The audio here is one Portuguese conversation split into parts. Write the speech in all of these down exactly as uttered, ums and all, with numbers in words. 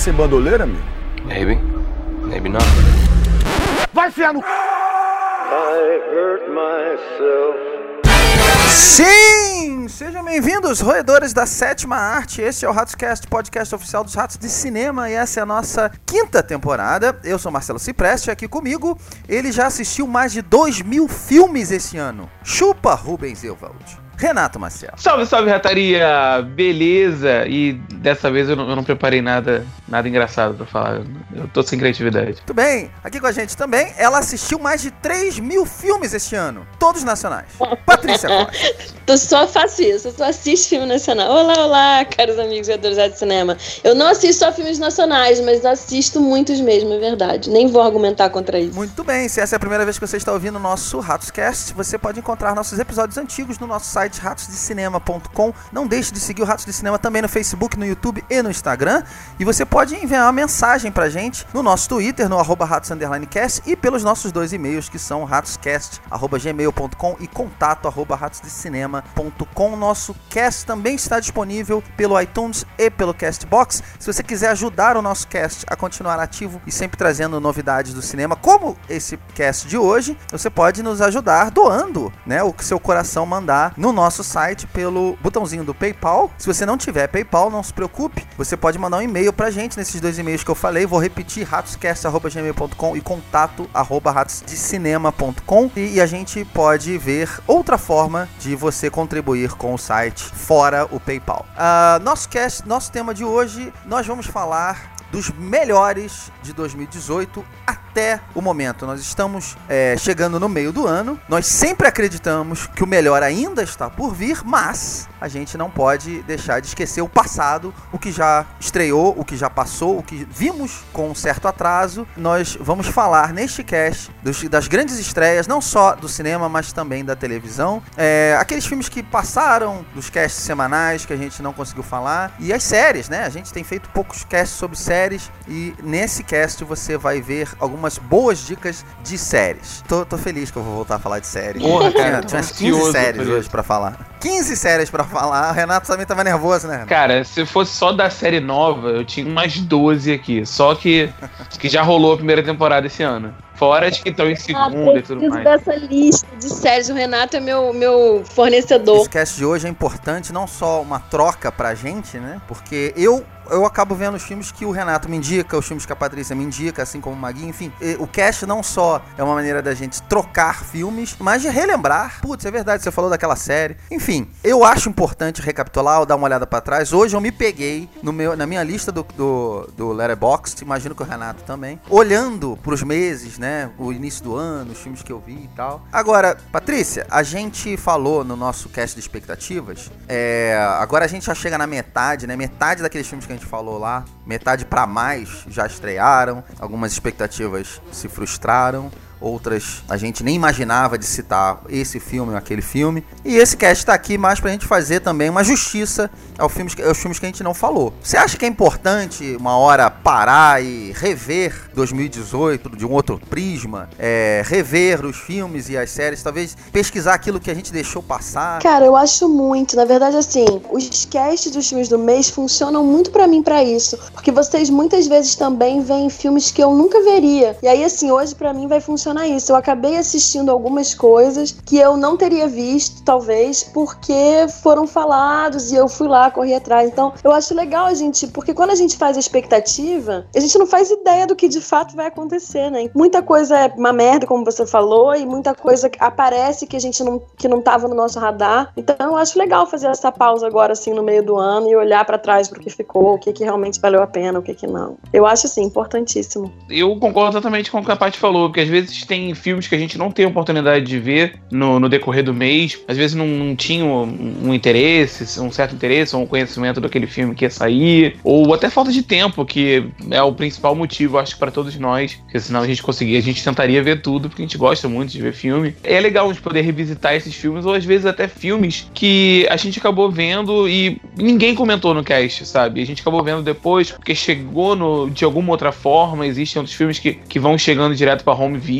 sem bandoleira, amigo? Maybe. Maybe not. Vai enfiar no... I hurt myself. Sim! Sejam bem-vindos, roedores da sétima arte. Este é o Ratscast, podcast oficial dos Ratos de Cinema, e essa é a nossa quinta temporada. Eu sou Marcelo Cipreste, aqui comigo. Ele já assistiu mais de dois mil filmes esse ano. Chupa Rubens Evaldi. Renato Maciel. Salve, salve, rataria! Beleza! E dessa vez eu não, eu não preparei nada, nada engraçado pra falar. Eu tô sem criatividade. Muito bem. Aqui com a gente também, ela assistiu mais de três mil filmes este ano. Todos nacionais. Patrícia Costa. Eu só faço isso, eu só assisto filme nacional. Olá, olá, caros amigos e adoradores de cinema. Eu não assisto só filmes nacionais, mas assisto muitos mesmo, é verdade. Nem vou argumentar contra isso. Muito bem. Se essa é a primeira vez que você está ouvindo o nosso Ratscast, você pode encontrar nossos episódios antigos no nosso site ratos de cinema ponto com. Não deixe de seguir o Ratos de Cinema também no Facebook, no YouTube e no Instagram. E você pode enviar uma mensagem pra gente no nosso Twitter, no arroba ratos underline cast, e pelos nossos dois e-mails, que são ratoscast arroba gmail ponto com e contato arroba ratos de cinema ponto com. Nosso cast também está disponível pelo iTunes e pelo Castbox. Se você quiser ajudar o nosso cast a continuar ativo e sempre trazendo novidades do cinema, como esse cast de hoje, você pode nos ajudar doando, né, o que seu coração mandar no nosso site pelo botãozinho do PayPal. Se você não tiver PayPal, não se preocupe, você pode mandar um e-mail pra gente nesses dois e-mails que eu falei. Vou repetir: ratoscast arroba gmail ponto com e contato arroba ratos de cinema ponto com, e, e a gente pode ver outra forma de você contribuir com o site fora o PayPal. Uh, nosso cast, nosso tema de hoje, nós vamos falar dos melhores de dois mil e dezoito até o momento. Nós estamos é, chegando no meio do ano. Nós sempre acreditamos que o melhor ainda está por vir, mas a gente não pode deixar de esquecer o passado, o que já estreou, o que já passou, o que vimos com um certo atraso. Nós vamos falar neste cast dos, das grandes estreias, não só do cinema, mas também da televisão. É, aqueles filmes que passaram dos casts semanais que a gente não conseguiu falar. E as séries, né? A gente tem feito poucos casts sobre séries, e nesse cast você vai ver algumas boas dicas de séries. Tô, tô feliz que eu vou voltar a falar de séries. Porra, cara, tinha umas quinze séries hoje pra falar. quinze séries pra falar. O Renato também tava nervoso, né, Renato? Cara, se fosse só da série nova, eu tinha umas doze aqui. Só que, que já rolou a primeira temporada esse ano. Fora as que estão em segunda ah, e tudo mais. Dessa lista de séries, o Renato é meu, meu fornecedor. Esse cast de hoje é importante, não só uma troca pra gente, né? Porque eu... Eu acabo vendo os filmes que o Renato me indica, os filmes que a Patrícia me indica, assim como o Magui, enfim. O cast não só é uma maneira da gente trocar filmes, mas de relembrar. Putz, é verdade, você falou daquela série. Enfim, eu acho importante recapitular, dar uma olhada pra trás. Hoje eu me peguei no meu, na minha lista do, do, do Letterboxd, imagino que o Renato também, olhando pros meses, né, o início do ano, os filmes que eu vi e tal. Agora, Patrícia, a gente falou no nosso cast de expectativas, é, agora a gente já chega na metade, né, metade daqueles filmes que a gente falou lá, metade pra mais já estrearam, algumas expectativas se frustraram, outras a gente nem imaginava de citar esse filme ou aquele filme. E esse cast tá aqui mais pra gente fazer também uma justiça aos filmes, aos filmes que a gente não falou. Você acha que é importante uma hora parar e rever dois mil e dezoito de um outro prisma? É, rever os filmes e as séries, talvez pesquisar aquilo que a gente deixou passar? Cara, eu acho muito. Na verdade, assim, os casts dos filmes do mês funcionam muito pra mim pra isso. Porque vocês muitas vezes também veem filmes que eu nunca veria. E aí, assim, hoje pra mim vai funcionar isso. Eu acabei assistindo algumas coisas que eu não teria visto, talvez, porque foram falados e eu fui lá, corri atrás. Então, eu acho legal a gente, porque quando a gente faz a expectativa, a gente não faz ideia do que de fato vai acontecer, né? Muita coisa é uma merda, como você falou, e muita coisa aparece que a gente não, que não tava no nosso radar. Então, eu acho legal fazer essa pausa agora, assim, no meio do ano e olhar pra trás pro que ficou, o que que realmente valeu a pena, o que que não. Eu acho, assim, importantíssimo. Eu concordo totalmente com o que a Paty falou, porque às vezes tem filmes que a gente não tem oportunidade de ver no, no decorrer do mês, às vezes não, não tinha um, um interesse, um certo interesse, ou um conhecimento daquele filme que ia sair, ou até falta de tempo, que é o principal motivo, acho que para todos nós, porque senão a gente conseguia, a gente tentaria ver tudo, porque a gente gosta muito de ver filme. É legal a gente poder revisitar esses filmes, ou às vezes até filmes que a gente acabou vendo e ninguém comentou no cast, sabe? A gente acabou vendo depois, porque chegou no, de alguma outra forma. Existem outros filmes que, que vão chegando direto pra home video,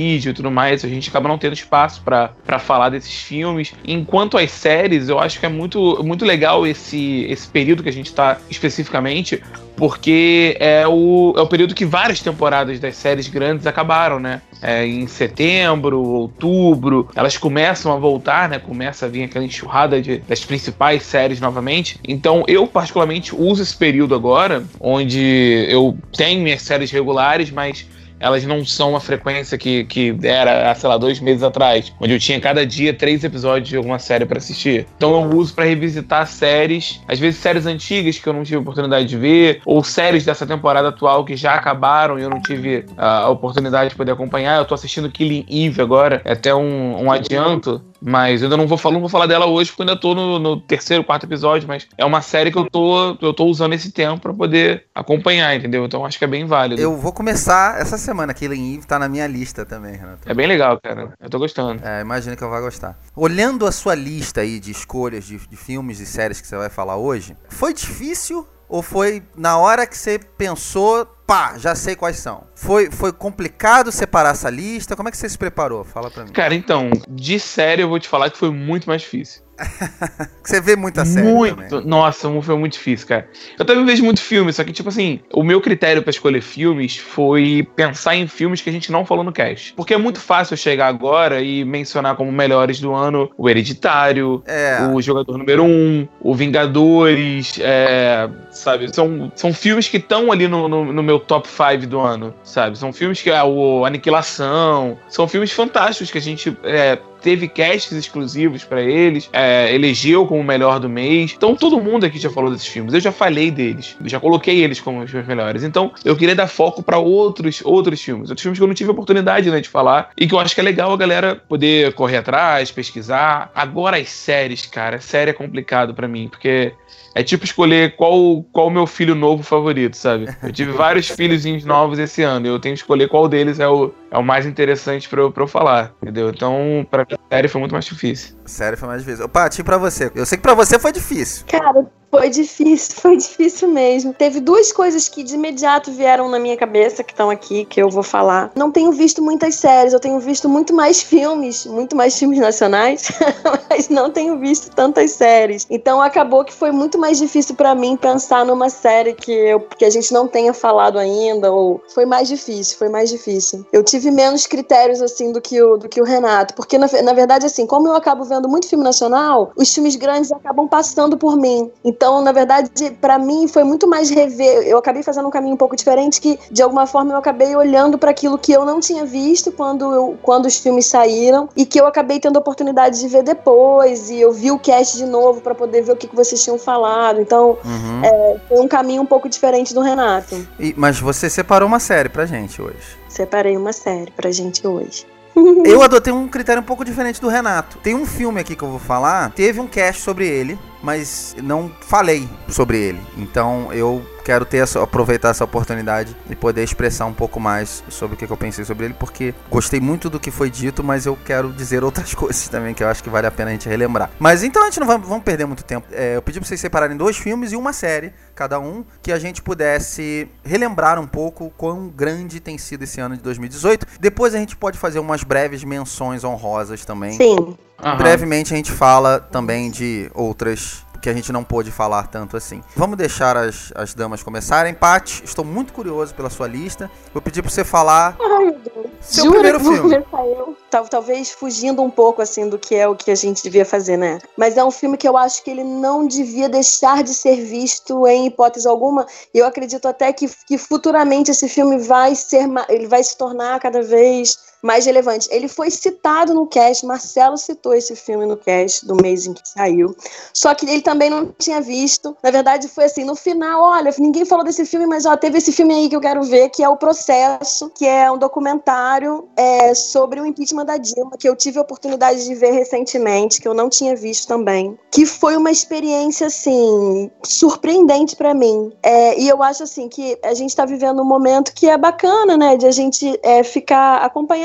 vídeo e tudo mais, a gente acaba não tendo espaço pra, pra falar desses filmes. Enquanto as séries, eu acho que é muito, muito legal esse, esse período que a gente tá especificamente, porque é o, é o período que várias temporadas das séries grandes acabaram, né? É, em setembro, outubro, elas começam a voltar, né? Começa a vir aquela enxurrada de, das principais séries novamente. Então, eu particularmente uso esse período agora, onde eu tenho minhas séries regulares, mas elas não são a frequência que, que era, sei lá, dois meses atrás, onde eu tinha cada dia três episódios de alguma série pra assistir. Então eu uso pra revisitar séries, às vezes séries antigas que eu não tive oportunidade de ver, ou séries dessa temporada atual que já acabaram e eu não tive a oportunidade de poder acompanhar. Eu tô assistindo Killing Eve agora, é até um, um adianto, mas eu ainda não vou falar, não vou falar dela hoje, porque eu ainda tô no, no terceiro, quarto episódio, mas é uma série que eu tô, eu tô usando esse tempo pra poder acompanhar, entendeu? Então acho que é bem válido. Eu vou começar essa semana, Killing Eve tá na minha lista também, Renato. É bem legal, cara. Eu tô gostando. É, imagino que eu vou gostar. Olhando a sua lista aí de escolhas de, de filmes e séries que você vai falar hoje, foi difícil ou foi na hora que você pensou, pá, já sei quais são? Foi, foi complicado separar essa lista? Como é que você se preparou? Fala pra mim. Cara, então, de série eu vou te falar que foi muito mais difícil. Você vê muita série Muito, também. Nossa, foi muito difícil, cara. Eu também vejo muito filme, só que, tipo assim, o meu critério pra escolher filmes foi pensar em filmes que a gente não falou no cast. Porque é muito fácil eu chegar agora e mencionar como melhores do ano o Hereditário, É. o Jogador Número um, o Vingadores, é, sabe? São, são filmes que estão ali no, no, no meu top cinco do ano, sabe? São filmes que é o Aniquilação, são filmes fantásticos que a gente é, teve casts exclusivos pra eles, é, elegeu como o melhor do mês. Então todo mundo aqui já falou desses filmes. Eu já falei deles, eu já coloquei eles como os meus melhores. Então eu queria dar foco pra outros, outros filmes, outros filmes que eu não tive oportunidade, né, de falar e que eu acho que é legal a galera poder correr atrás, pesquisar. Agora as séries, cara, série é complicado pra mim, porque é tipo escolher qual qual o meu filho novo favorito, sabe? Eu tive vários filhozinhos novos esse ano e eu tenho que escolher qual deles é o, é o mais interessante pra eu, pra eu falar, entendeu? Então, pra mim, a série foi muito mais difícil. Série foi mais difícil. Paty, pra você. Eu sei que pra você foi difícil. Cara, foi difícil, foi difícil mesmo. Teve duas coisas que de imediato vieram na minha cabeça, que estão aqui, que eu vou falar. Não tenho visto muitas séries, eu tenho visto muito mais filmes, muito mais filmes nacionais, mas não tenho visto tantas séries. Então acabou que foi muito mais difícil pra mim pensar numa série que, eu, que a gente não tenha falado ainda, ou foi mais difícil, foi mais difícil. Eu tive menos critérios, assim, do que o, do que o Renato, porque na, na verdade, assim, como eu acabo vendo muito filme nacional, os filmes grandes acabam passando por mim. Então, Então, na verdade, pra mim foi muito mais rever. Eu acabei fazendo um caminho um pouco diferente, que de alguma forma eu acabei olhando para aquilo que eu não tinha visto quando, eu, quando os filmes saíram e que eu acabei tendo a oportunidade de ver depois. E eu vi o cast de novo para poder ver o que, que vocês tinham falado. Então, uhum. é, foi um caminho um pouco diferente do Renato. E, mas você separou uma série pra gente hoje. Separei uma série pra gente hoje. Eu adotei um critério um pouco diferente do Renato. Tem um filme aqui que eu vou falar, teve um cast sobre ele, mas não falei sobre ele. Então eu quero ter essa, aproveitar essa oportunidade e poder expressar um pouco mais sobre o que eu pensei sobre ele, porque gostei muito do que foi dito, mas eu quero dizer outras coisas também que eu acho que vale a pena a gente relembrar. Mas então a gente não vai vamos perder muito tempo. É, eu pedi pra vocês separarem dois filmes e uma série, cada um, que a gente pudesse relembrar um pouco quão grande tem sido esse ano de dois mil e dezoito. Depois a gente pode fazer umas breves menções honrosas também. Sim. Uhum. Brevemente a gente fala também de outras que a gente não pôde falar tanto assim. Vamos deixar as, as damas começarem. Paty, estou muito curioso pela sua lista. Vou pedir pra você falar Ai, meu Deus. seu Jura primeiro que vou filme. começar eu? Tal, talvez fugindo um pouco assim do que é o que a gente devia fazer, né? Mas é um filme que eu acho que ele não devia deixar de ser visto em hipótese alguma. Eu acredito até que, que futuramente esse filme vai ser, ele vai se tornar cada vez mais relevante. Ele foi citado no cast, Marcelo citou esse filme no cast do mês em que saiu, só que ele também não tinha visto. Na verdade foi assim, no final, olha, ninguém falou desse filme, mas ó, teve esse filme aí que eu quero ver, que é O Processo, que é um documentário é, sobre o impeachment da Dilma, que eu tive a oportunidade de ver recentemente, que eu não tinha visto também, que foi uma experiência, assim, surpreendente pra mim. É, e eu acho, assim, que a gente tá vivendo um momento que é bacana, né, de a gente é, ficar, acompanhar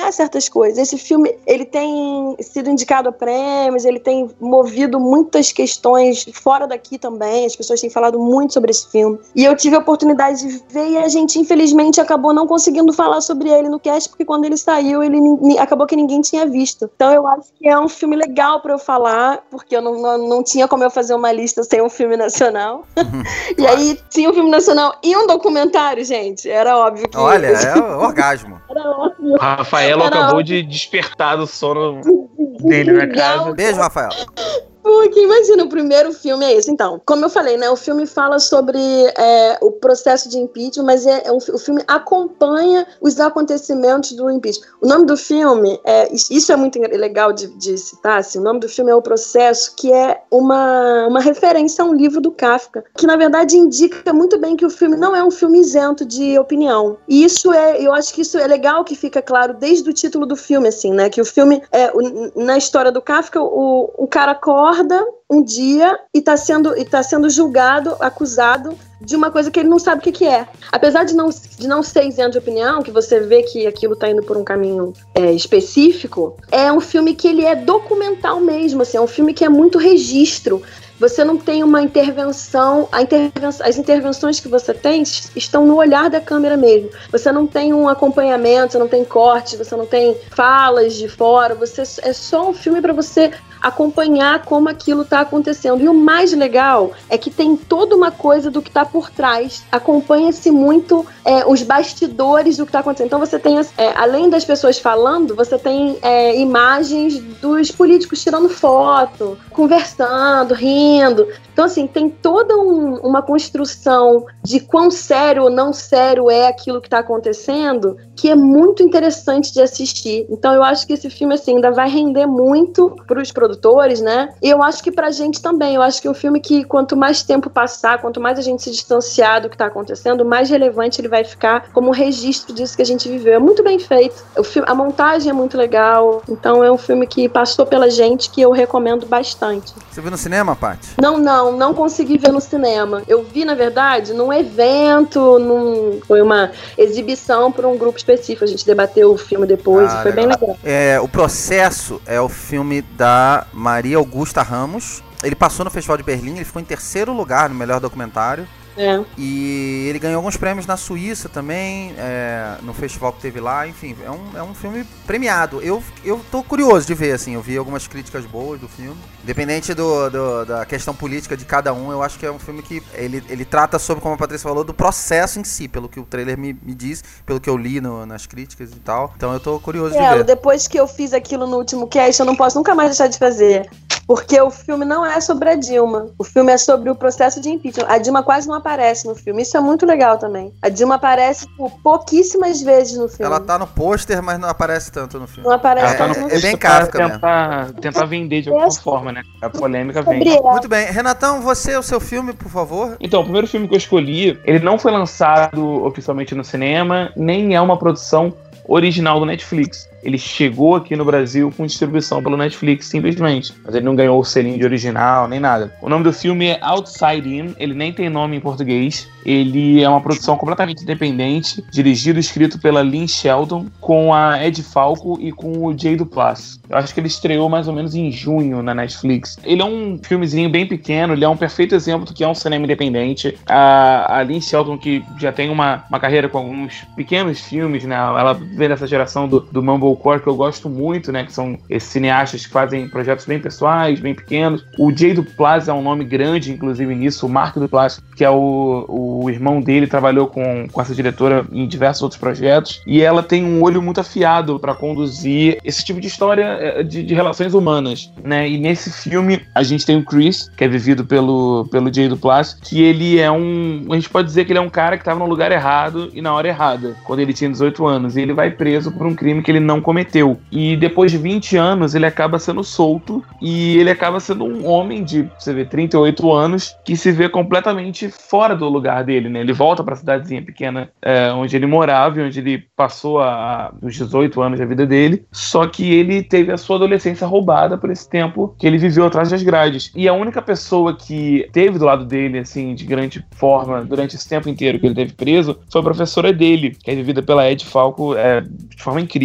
questionar certas coisas. Esse filme, ele tem sido indicado a prêmios, ele tem movido muitas questões fora daqui também, as pessoas têm falado muito sobre esse filme. E eu tive a oportunidade de ver e a gente, infelizmente, acabou não conseguindo falar sobre ele no cast, porque quando ele saiu, ele acabou que ninguém tinha visto. Então eu acho que é um filme legal pra eu falar, porque eu não, não, não tinha como eu fazer uma lista sem um filme nacional. Uhum. E aí tinha um filme nacional e um documentário, gente. Era óbvio que... Olha, é o orgasmo. Era óbvio. O Rafael Era acabou óbvio. de despertar do sono dele na casa. Beijo, Rafael. Porque imagina, o primeiro filme é esse. Então, como eu falei, né, o filme fala sobre é, o processo de impeachment, mas é, é um, o filme acompanha os acontecimentos do impeachment. O nome do filme, é, isso é muito legal de, de citar, assim, o nome do filme é O Processo, que é uma, uma referência a um livro do Kafka, que na verdade indica muito bem que o filme não é um filme isento de opinião. E isso é, eu acho que isso é legal que fica claro desde o título do filme, assim, né, que o filme, é, o, na história do Kafka, o, o cara acorda um dia e está sendo, e tá sendo julgado, acusado de uma coisa que ele não sabe o que, que é. Apesar de não, de não ser isento de opinião, que você vê que aquilo está indo por um caminho é, específico, é um filme que ele é documental mesmo, assim, é um filme que é muito registro. Você não tem uma intervenção, a intervenção, as intervenções que você tem estão no olhar da câmera mesmo. Você não tem um acompanhamento, você não tem cortes, você não tem falas de fora, você, é só um filme para você acompanhar como aquilo está acontecendo. E o mais legal é que tem toda uma coisa do que está por trás. Acompanha-se muito é, os bastidores do que está acontecendo. Então você tem, é, além das pessoas falando, você tem é, imagens dos políticos tirando foto, conversando, rindo. Então, assim, tem toda um, uma construção de quão sério ou não sério é aquilo que está acontecendo, que é muito interessante de assistir. Então, eu acho que esse filme, assim, ainda vai render muito para os produtores, né? E eu acho que pra gente também. Eu acho que é um filme que, quanto mais tempo passar, quanto mais a gente se distanciar do que está acontecendo, mais relevante ele vai ficar como registro disso que a gente viveu. É muito bem feito. O filme, a montagem é muito legal. Então, é um filme que passou pela gente, que eu recomendo bastante. Você viu no cinema, Paty? Não, não. Não consegui ver no cinema. Eu vi, na verdade, num evento, num, foi uma exibição para um grupo específico. A gente debateu o filme depois ah, e foi legal. Bem legal. É, o Processo é o filme da Maria Augusta Ramos. Ele passou no Festival de Berlim, ele ficou em terceiro lugar no melhor documentário. É. E ele ganhou alguns prêmios na Suíça também, é, no festival que teve lá, enfim, é um, é um filme premiado. Eu, eu tô curioso de ver, assim, eu vi algumas críticas boas do filme. Independente do, do, da questão política de cada um, eu acho que é um filme que ele, ele trata sobre, como a Patrícia falou, do processo em si, pelo que o trailer me, me diz, pelo que eu li no, nas críticas e tal. Então eu tô curioso é, de ver. Depois que eu fiz aquilo no último cast, eu não posso nunca mais deixar de fazer. Porque o filme não é sobre a Dilma. O filme é sobre o processo de impeachment. A Dilma quase não aparece no filme. Isso é muito legal também. A Dilma aparece por pouquíssimas vezes no filme. Ela tá no pôster, mas não aparece tanto no filme. Não aparece é, tanto é, no é, é bem Kafka mesmo. Tentar, tentar vender de alguma forma, né? A polêmica vem. Muito bem. Renatão, você, o seu filme, por favor. Então, o primeiro filme que eu escolhi, ele não foi lançado oficialmente no cinema, nem é uma produção original do Netflix. Ele chegou aqui no Brasil com distribuição pelo Netflix, simplesmente. Mas ele não ganhou o selinho de original, nem nada. O nome do filme é Outside In, ele nem tem nome em português. Ele é uma produção completamente independente, dirigido e escrito pela Lynn Shelton, com a Ed Falco e com o Jay Duplass. Eu acho que ele estreou mais ou menos em junho na Netflix. Ele é um filmezinho bem pequeno, ele é um perfeito exemplo do que é um cinema independente. A, a Lynn Shelton, que já tem uma, uma carreira com alguns pequenos filmes, né? Ela vem dessa geração do, do Mumble Core, que eu gosto muito, né, que são esses cineastas que fazem projetos bem pessoais, bem pequenos. O Jay Duplass é um nome grande, inclusive, nisso. O Mark Duplass, que é o, o irmão dele, trabalhou com, com essa diretora em diversos outros projetos. E ela tem um olho muito afiado para conduzir esse tipo de história de, de relações humanas, né? E nesse filme, a gente tem o Chris, que é vivido pelo, pelo Jay Duplass, que ele é um... A gente pode dizer que ele é um cara que estava no lugar errado e na hora errada, quando ele tinha dezoito anos. E ele vai preso por um crime que ele não cometeu. E depois de vinte anos, ele acaba sendo solto e ele acaba sendo um homem de, você vê, trinta e oito anos, que se vê completamente fora do lugar dele, né? Ele volta pra cidadezinha pequena é, onde ele morava e onde ele passou a, a, os dezoito anos da vida dele, só que ele teve a sua adolescência roubada por esse tempo que ele viveu atrás das grades. E a única pessoa que teve do lado dele, assim, de grande forma, durante esse tempo inteiro que ele teve preso, foi a professora dele, que é vivida pela Ed Falco é, de forma incrível.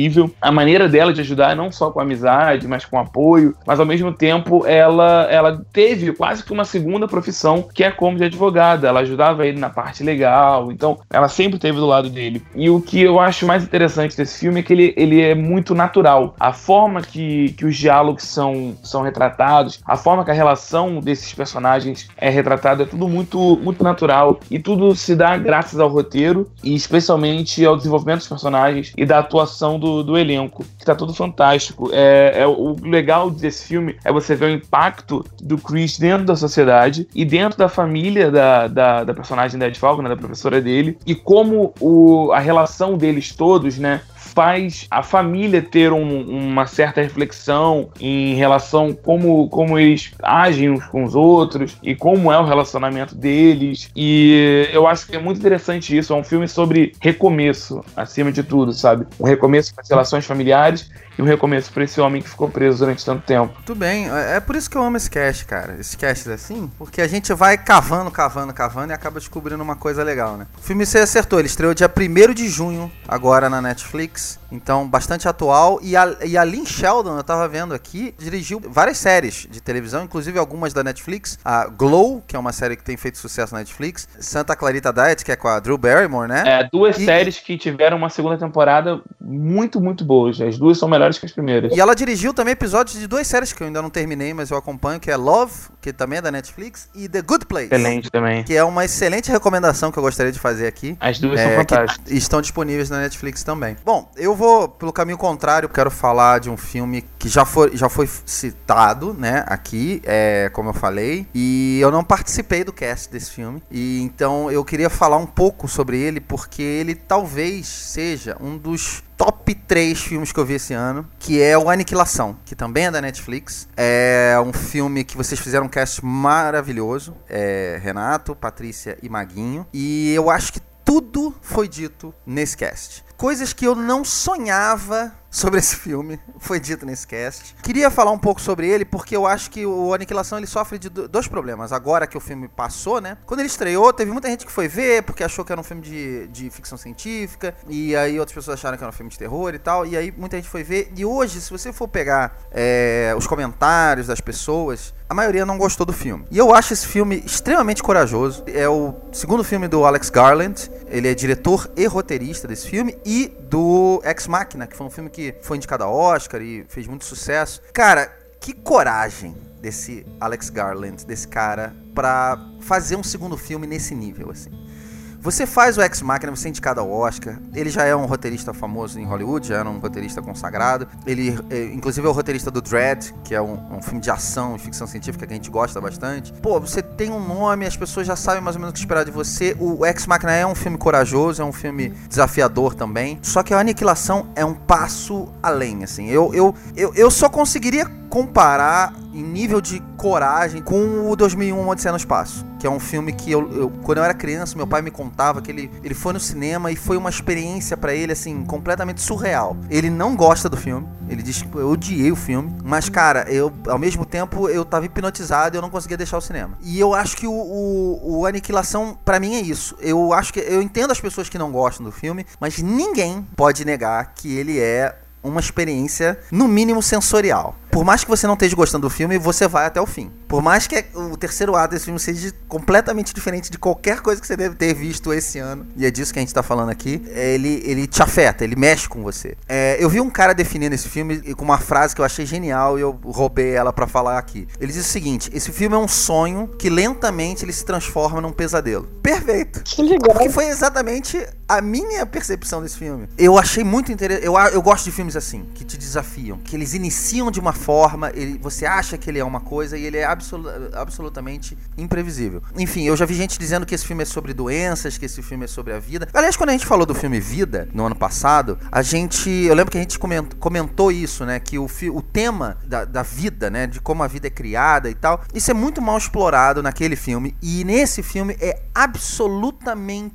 a maneira dela de ajudar, não só com amizade, mas com apoio, mas ao mesmo tempo ela, ela teve quase que uma segunda profissão, que é como de advogada. Ela ajudava ele na parte legal, então ela sempre esteve do lado dele. E o que eu acho mais interessante desse filme é que ele, ele é muito natural. A forma que, que os diálogos são, são retratados, a forma que a relação desses personagens é retratada, é tudo muito, muito natural, e tudo se dá graças ao roteiro e especialmente ao desenvolvimento dos personagens e da atuação do, do elenco, que tá tudo fantástico. É, é, o legal desse filme é você ver o impacto do Chris dentro da sociedade e dentro da família da, da, da personagem da Ed Falco, né, da professora dele, e como o, a relação deles todos, né, faz a família ter um, uma certa reflexão em relação como, como eles agem uns com os outros e como é o relacionamento deles. E eu acho que é muito interessante isso. É um filme sobre recomeço, acima de tudo, sabe? Um recomeço para as relações familiares e um recomeço para esse homem que ficou preso durante tanto tempo. Tudo bem, é por isso que eu amo esse cast, cara. Esse cast é assim, porque a gente vai cavando, cavando, cavando e acaba descobrindo uma coisa legal, né? O filme você acertou, ele estreou dia primeiro de junho, agora na Netflix, então bastante atual. E a, e a Lynn Sheldon, eu tava vendo aqui, dirigiu várias séries de televisão, inclusive algumas da Netflix. A Glow, que é uma série que tem feito sucesso na Netflix. Santa Clarita Diet, que é com a Drew Barrymore, né? É, duas e, séries que tiveram uma segunda temporada muito, muito boas. As duas são melhores que as primeiras. E ela dirigiu também episódios de duas séries que eu ainda não terminei, mas eu acompanho, que é Love, que também é da Netflix, e The Good Place. Excelente também. Que é uma excelente recomendação que eu gostaria de fazer aqui. As duas é, são fantásticas. Que estão disponíveis na Netflix também. Bom, eu vou pelo caminho contrário, quero falar de um filme que já foi, já foi citado, né, aqui, é, como eu falei, e eu não participei do cast desse filme, e então eu queria falar um pouco sobre ele, porque ele talvez seja um dos top três filmes que eu vi esse ano, que é o Aniquilação, que também é da Netflix. É um filme que vocês fizeram um cast maravilhoso, é, Renato, Patrícia e Maguinho, e eu acho que tudo foi dito nesse cast. Coisas que eu não sonhava sobre esse filme foi dito nesse cast. Queria falar um pouco sobre ele porque eu acho que o Aniquilação ele sofre de dois problemas. Agora que o filme passou, né? Quando ele estreou, teve muita gente que foi ver porque achou que era um filme de, de ficção científica, e aí outras pessoas acharam que era um filme de terror e tal, e aí muita gente foi ver. E hoje, se você for pegar é, os comentários das pessoas, a maioria não gostou do filme. E eu acho esse filme extremamente corajoso. É o segundo filme do Alex Garland. Ele é diretor e roteirista desse filme, e do Ex Machina, que foi um filme que foi indicado a Oscar e fez muito sucesso. Cara, que coragem desse Alex Garland, desse cara, pra fazer um segundo filme nesse nível, assim. Você faz o Ex Machina, você é indicado ao Oscar. Ele já é um roteirista famoso em Hollywood, já era um roteirista consagrado. Ele, é, inclusive, é o roteirista do Dredd, que é um, um filme de ação e ficção científica que a gente gosta bastante. Pô, você tem um nome, as pessoas já sabem mais ou menos o que esperar de você. O Ex Machina é um filme corajoso, é um filme desafiador também. Só que a Aniquilação é um passo além, assim. Eu, eu, eu, eu só conseguiria comparar em nível de coragem com o dois mil e um, Uma Odisseia no Espaço, que é um filme que eu, eu quando eu era criança, meu pai me contava que ele, ele foi no cinema e foi uma experiência pra ele, assim, completamente surreal. Ele não gosta do filme, ele diz que eu odiei o filme, mas, cara, eu, ao mesmo tempo, eu tava hipnotizado e eu não conseguia deixar o cinema. E eu acho que o, o, o Aniquilação, pra mim, é isso. Eu acho que, eu entendo as pessoas que não gostam do filme, mas ninguém pode negar que ele é uma experiência, no mínimo, sensorial. Por mais que você não esteja gostando do filme, você vai até o fim. Por mais que o terceiro ato desse filme seja completamente diferente de qualquer coisa que você deve ter visto esse ano, e é disso que a gente tá falando aqui, ele, ele te afeta, ele mexe com você. É, eu vi um cara definindo esse filme com uma frase que eu achei genial e eu roubei ela pra falar aqui. Ele diz o seguinte: esse filme é um sonho que lentamente ele se transforma num pesadelo. Perfeito! Que legal! Porque foi exatamente a minha percepção desse filme. Eu achei muito interessante. Eu, eu gosto de filmes assim, que te desafiam, que eles iniciam de uma forma, ele, você acha que ele é uma coisa e ele é absolu- absolutamente imprevisível. Enfim, eu já vi gente dizendo que esse filme é sobre doenças, que esse filme é sobre a vida. Aliás, quando a gente falou do filme Vida, no ano passado, a gente, eu lembro que a gente comentou, comentou isso, né, que o, fi, o tema da, da vida, né, de como a vida é criada e tal, isso é muito mal explorado naquele filme, e nesse filme é absolutamente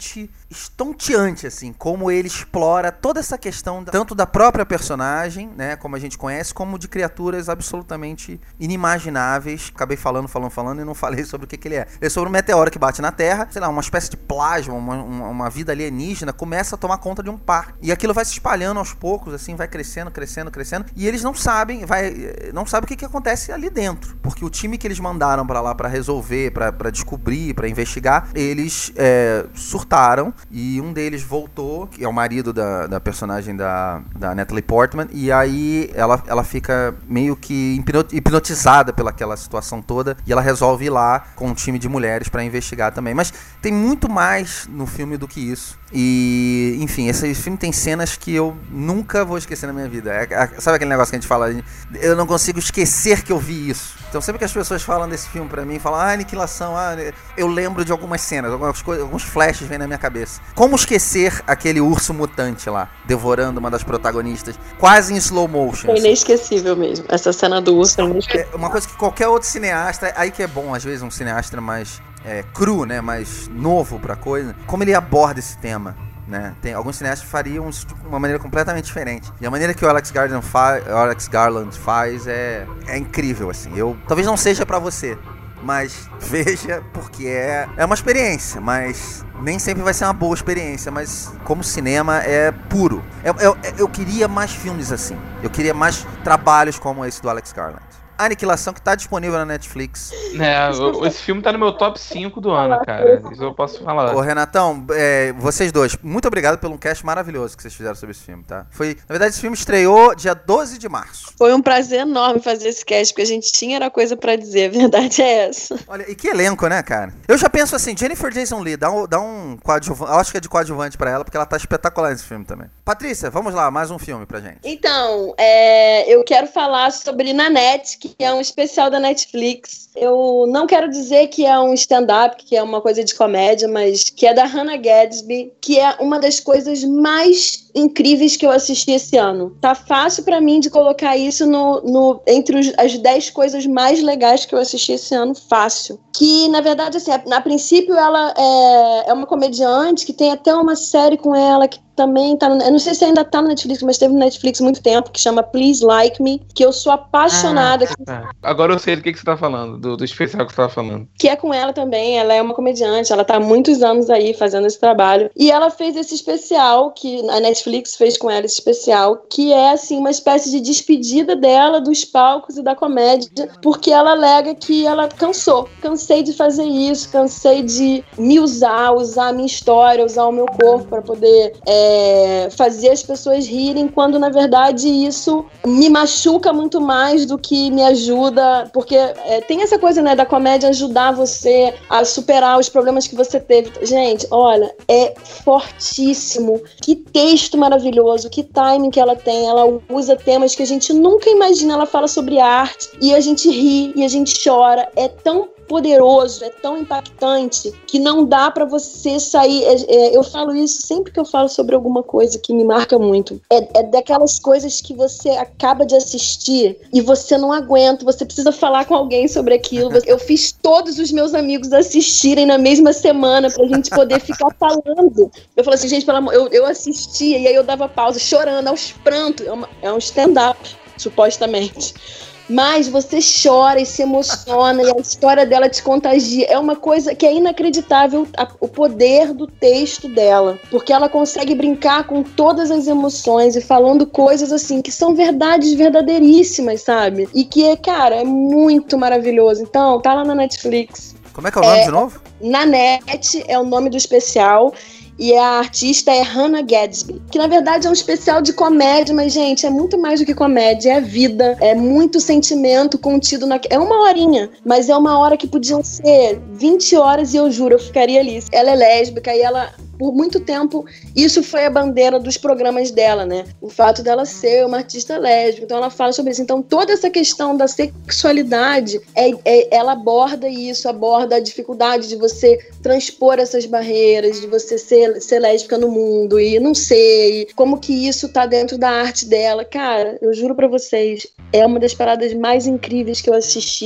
estonteante, assim, como ele explora toda essa questão, tanto da própria personagem, né, como a gente conhece, como de criaturas absolutamente inimagináveis. Acabei falando, falando, falando e não falei sobre o que, que ele é. Ele é sobre um meteoro que bate na Terra, sei lá, uma espécie de plasma, uma, uma, uma vida alienígena começa a tomar conta de um parque. E aquilo vai se espalhando aos poucos, assim, vai crescendo, crescendo, crescendo, e eles não sabem, vai, não sabem o que, que acontece ali dentro, porque o time que eles mandaram pra lá pra resolver, pra, pra descobrir, pra investigar, eles é, surtaram. E um deles voltou, que é o marido da, da personagem da, da Natalie Portman, e aí ela, ela fica meio que hipnotizada pelaquela situação toda, e ela resolve ir lá com um time de mulheres pra investigar também. Mas tem muito mais no filme do que isso. E, enfim, esse filme tem cenas que eu nunca vou esquecer na minha vida. É, é, sabe aquele negócio que a gente fala? Eu não consigo esquecer que eu vi isso. Então sempre que as pessoas falam desse filme pra mim, falam, ah, aniquilação, ah, eu lembro de algumas cenas, algumas coisas, alguns flashes vêm na minha cabeça. Como esquecer aquele urso mutante lá, devorando uma das protagonistas, quase em slow motion. É inesquecível mesmo. Essa cena do urso é inesquecível. É uma coisa que qualquer outro cineasta, aí que é bom, às vezes, um cineasta mais é, cru, né, mais novo pra coisa, como ele aborda esse tema. Né? Tem, alguns cineastas fariam isso de uma maneira completamente diferente. E a maneira que o Alex Garland, fa- Alex Garland faz é, é incrível, assim. Eu, talvez não seja pra você, mas veja, porque é, é uma experiência, mas nem sempre vai ser uma boa experiência, mas como cinema é puro. Eu, eu, eu queria mais filmes assim. Eu queria mais trabalhos como esse do Alex Garland. Aniquilação, que tá disponível na Netflix. É, o, esse filme tá no meu top cinco do ano, cara. Isso eu posso falar. Ô, Renatão, é, vocês dois, muito obrigado pelo um cast maravilhoso que vocês fizeram sobre esse filme, tá? Foi, na verdade, esse filme estreou dia doze de março. Foi um prazer enorme fazer esse cast, porque a gente tinha era coisa pra dizer, a verdade é essa. Olha, e que elenco, né, cara? Eu já penso assim, Jennifer Jason Leigh, dá um, dá um coadjuvante, acho que é de coadjuvante pra ela, porque ela tá espetacular nesse filme também. Patrícia, vamos lá, mais um filme pra gente. Então, é, eu quero falar sobre Nanette, que é um especial da Netflix. Eu não quero dizer que é um stand-up, que é uma coisa de comédia, mas que é da Hannah Gadsby, que é uma das coisas mais incríveis que eu assisti esse ano. Tá fácil pra mim de colocar isso no, no, entre os, as dez coisas mais legais que eu assisti esse ano, fácil. Que, na verdade, assim, a, a princípio ela é, é uma comediante, que tem até uma série com ela, que também tá no, eu não sei se ainda tá no Netflix, mas teve no Netflix há muito tempo, que chama Please Like Me, que eu sou apaixonada. Ah, tá. Agora eu sei do que, que você tá falando, do, do especial que você tá falando. Que é com ela também, ela é uma comediante, ela tá há muitos anos aí fazendo esse trabalho. E ela fez esse especial, que a Netflix fez com ela esse especial, que é, assim, uma espécie de despedida dela dos palcos e da comédia, porque ela alega que ela cansou. Cansei de fazer isso, cansei de me usar, usar a minha história, usar o meu corpo pra poder... É, É, fazer as pessoas rirem, quando na verdade isso me machuca muito mais do que me ajuda, porque é, tem essa coisa, né, da comédia ajudar você a superar os problemas que você teve. Gente, olha, é fortíssimo. Que texto maravilhoso, que timing que ela tem. Ela usa temas que a gente nunca imagina. Ela fala sobre arte e a gente ri e a gente chora. É tão poderoso, é tão impactante que não dá pra você sair. É, é, eu falo isso sempre que eu falo sobre alguma coisa que me marca muito. É, é daquelas coisas que você acaba de assistir e você não aguenta, você precisa falar com alguém sobre aquilo. Eu fiz todos os meus amigos assistirem na mesma semana pra gente poder ficar falando. Eu falei assim, gente, pelo amor, eu, eu assistia e aí eu dava pausa, chorando aos prantos. É, uma, é um stand-up, supostamente. Mas você chora e se emociona e a história dela te contagia. É uma coisa que é inacreditável, a, o poder do texto dela. Porque ela consegue brincar com todas as emoções e falando coisas assim que são verdades verdadeiríssimas, sabe? E que, cara, é muito maravilhoso. Então, tá lá na Netflix. Como é que é o nome é, de novo? Nanette é o nome do especial. E a artista é Hannah Gadsby, que na verdade é um especial de comédia, mas, gente, é muito mais do que comédia, é vida, é muito sentimento contido na... É uma horinha, mas é uma hora que podiam ser vinte horas e eu juro, eu ficaria ali. Ela é lésbica e ela... Por muito tempo, isso foi a bandeira dos programas dela, né? O fato dela ser uma artista lésbica. Então, ela fala sobre isso. Então, toda essa questão da sexualidade, é, é, ela aborda isso, aborda a dificuldade de você transpor essas barreiras, de você ser, ser lésbica no mundo e não sei, como que isso tá dentro da arte dela. Cara, eu juro pra vocês, é uma das paradas mais incríveis que eu assisti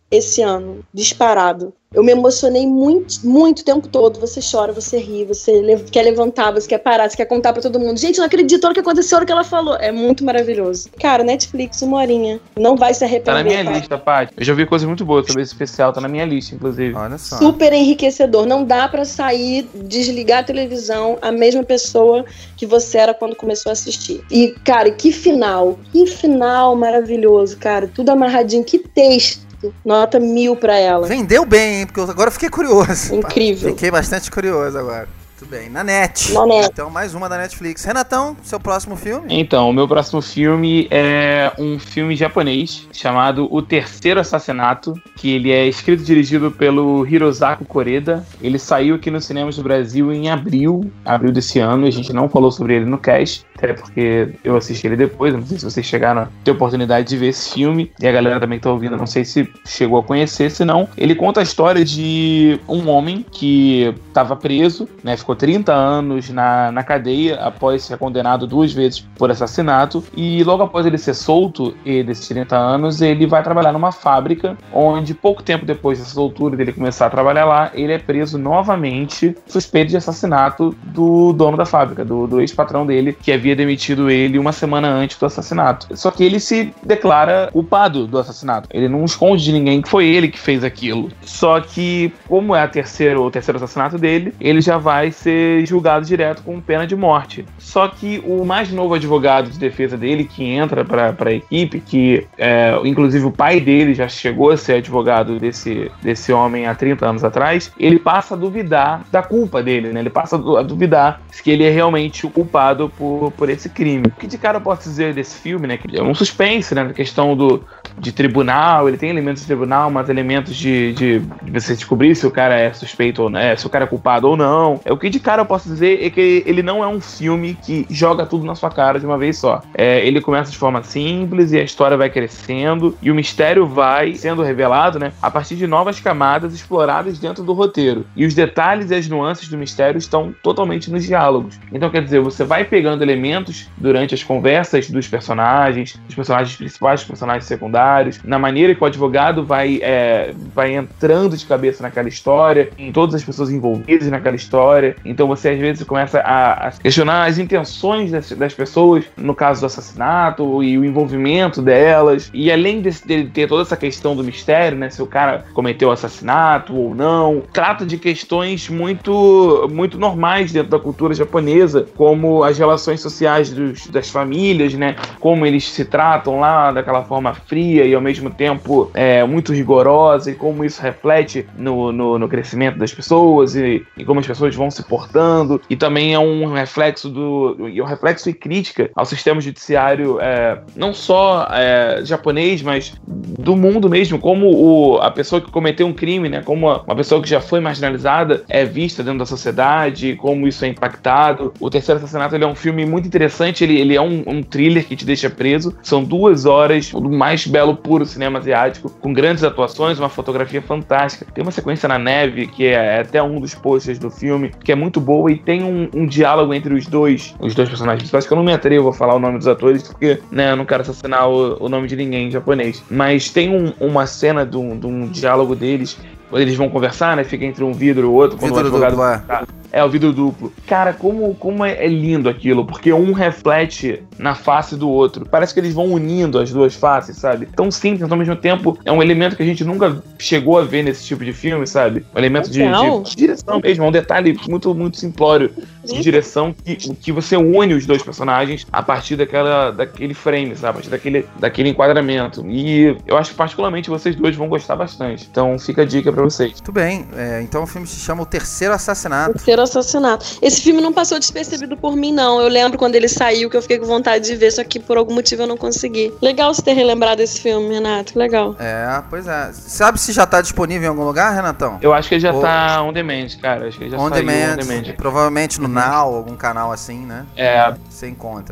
esse ano, disparado. Eu me emocionei muito, muito o tempo todo. Você chora, você ri, você le- quer levantar, você quer parar, você quer contar pra todo mundo. Gente, não acredito no que aconteceu, no que ela falou. É muito maravilhoso. Cara, Netflix, uma horinha. Não vai se arrepender. Tá na minha cara. lista, Paty. Eu já vi coisas muito boas sobre esse especial, tá na minha lista, inclusive. Olha só. Super enriquecedor. Não dá pra sair, desligar a televisão, a mesma pessoa que você era quando começou a assistir. E, cara, que final. Que final maravilhoso, cara. Tudo amarradinho. Que texto. Nota mil pra ela. Vendeu bem, hein? Porque eu agora fiquei curioso. Incrível. Fiquei bastante curioso agora. Muito bem. Na net. Na net. Então, mais uma da Netflix. Renatão, seu próximo filme? Então, o meu próximo filme é um filme japonês chamado O Terceiro Assassinato, que ele é escrito e dirigido pelo Hirosako Koreda. Ele saiu aqui nos cinemas do Brasil em abril, abril desse ano, e a gente não falou sobre ele no cast, até porque eu assisti ele depois, eu não sei se vocês chegaram a ter oportunidade de ver esse filme, e a galera também que tá ouvindo, não sei se chegou a conhecer, se não. Ele conta a história de um homem que estava preso, né, ficou trinta anos na, na cadeia após ser condenado duas vezes por assassinato, e logo após ele ser solto, e desses trinta anos, ele vai trabalhar numa fábrica, onde pouco tempo depois dessa soltura dele começar a trabalhar lá, ele é preso novamente, suspeito de assassinato do dono da fábrica, do, do ex-patrão dele, que havia demitido ele uma semana antes do assassinato. Só que ele se declara culpado do assassinato. Ele não esconde de ninguém que foi ele que fez aquilo. Só que, como é a terceiro, o terceiro assassinato dele, ele já vai ser julgado direto com pena de morte. Só que o mais novo advogado de defesa dele, que entra pra, pra equipe, que é, inclusive o pai dele já chegou a ser advogado desse, desse homem há trinta anos atrás, ele passa a duvidar da culpa dele, né? Ele passa a duvidar que ele é realmente o culpado por, por esse crime. O que de cara eu posso dizer desse filme, né? Que é um suspense, né? Na questão do, de tribunal, ele tem elementos de tribunal, mas elementos de, de, de você descobrir se o cara é suspeito ou não, é, se o cara é culpado ou não. É, o que de cara eu posso dizer é que ele não é um filme que joga tudo na sua cara de uma vez só. É, ele começa de forma simples e a história vai crescendo e o mistério vai sendo revelado, né, a partir de novas camadas exploradas dentro do roteiro. E os detalhes e as nuances do mistério estão totalmente nos diálogos. Então, quer dizer, você vai pegando elementos durante as conversas dos personagens, dos personagens principais, dos personagens secundários, na maneira que o advogado vai, é, vai entrando de cabeça naquela história, em todas as pessoas envolvidas naquela história. Então você às vezes começa a, a questionar as intenções das, das pessoas no caso do assassinato e o envolvimento delas. E além de, de ter toda essa questão do mistério, né, se o cara cometeu o assassinato ou não, trata de questões muito, muito normais dentro da cultura japonesa, como as relações sociais dos, das famílias, né, como eles se tratam lá daquela forma fria e ao mesmo tempo é, muito rigorosa, e como isso reflete no, no, no crescimento das pessoas e, e como as pessoas vão se portando. E também é um reflexo do e um reflexo e crítica ao sistema judiciário, é, não só é, japonês, mas do mundo mesmo, como o, a pessoa que cometeu um crime, né, como a, uma pessoa que já foi marginalizada é vista dentro da sociedade, como isso é impactado. O Terceiro Assassinato, ele é um filme muito interessante, ele, ele é um, um thriller que te deixa preso. São duas horas do mais belo puro cinema asiático, com grandes atuações, uma fotografia fantástica. Tem uma sequência na neve, que é até um dos posters do filme, que é muito boa, e tem um, um diálogo entre os dois, os dois personagens principais, que eu não me atrevo a falar o nome dos atores, porque, né, eu não quero assassinar o, o nome de ninguém em japonês. Mas tem um, uma cena de um, de um diálogo deles, quando eles vão conversar, né, fica entre um vidro e o outro, quando Vidro o advogado... duplo, é. É, o vidro duplo. Cara, como, como é, é lindo aquilo, porque um reflete na face do outro. Parece que eles vão unindo as duas faces, sabe? Tão simples, mas ao mesmo tempo é um elemento que a gente nunca chegou a ver nesse tipo de filme, sabe? Um elemento de, de, de direção mesmo, é um detalhe muito, muito simplório de direção que, que você une os dois personagens a partir daquela, daquele frame, sabe? A partir daquele, daquele enquadramento. E eu acho que particularmente vocês dois vão gostar bastante. Então fica a dica pra vocês. Muito bem, é, então o filme se chama O Terceiro Assassinato. Terceiro Assassinato. Esse filme não passou despercebido por mim, não. Eu lembro quando ele saiu que eu fiquei com vontade de ver, só que por algum motivo eu não consegui. Legal você ter relembrado esse filme, Renato. Legal. É, pois é. Sabe se já tá disponível em algum lugar, Renatão? Eu acho que ele já Ou... tá on demand, cara. Acho que ele já On saiu demand, on demand. provavelmente no Now, algum canal assim, né? É. Você encontra.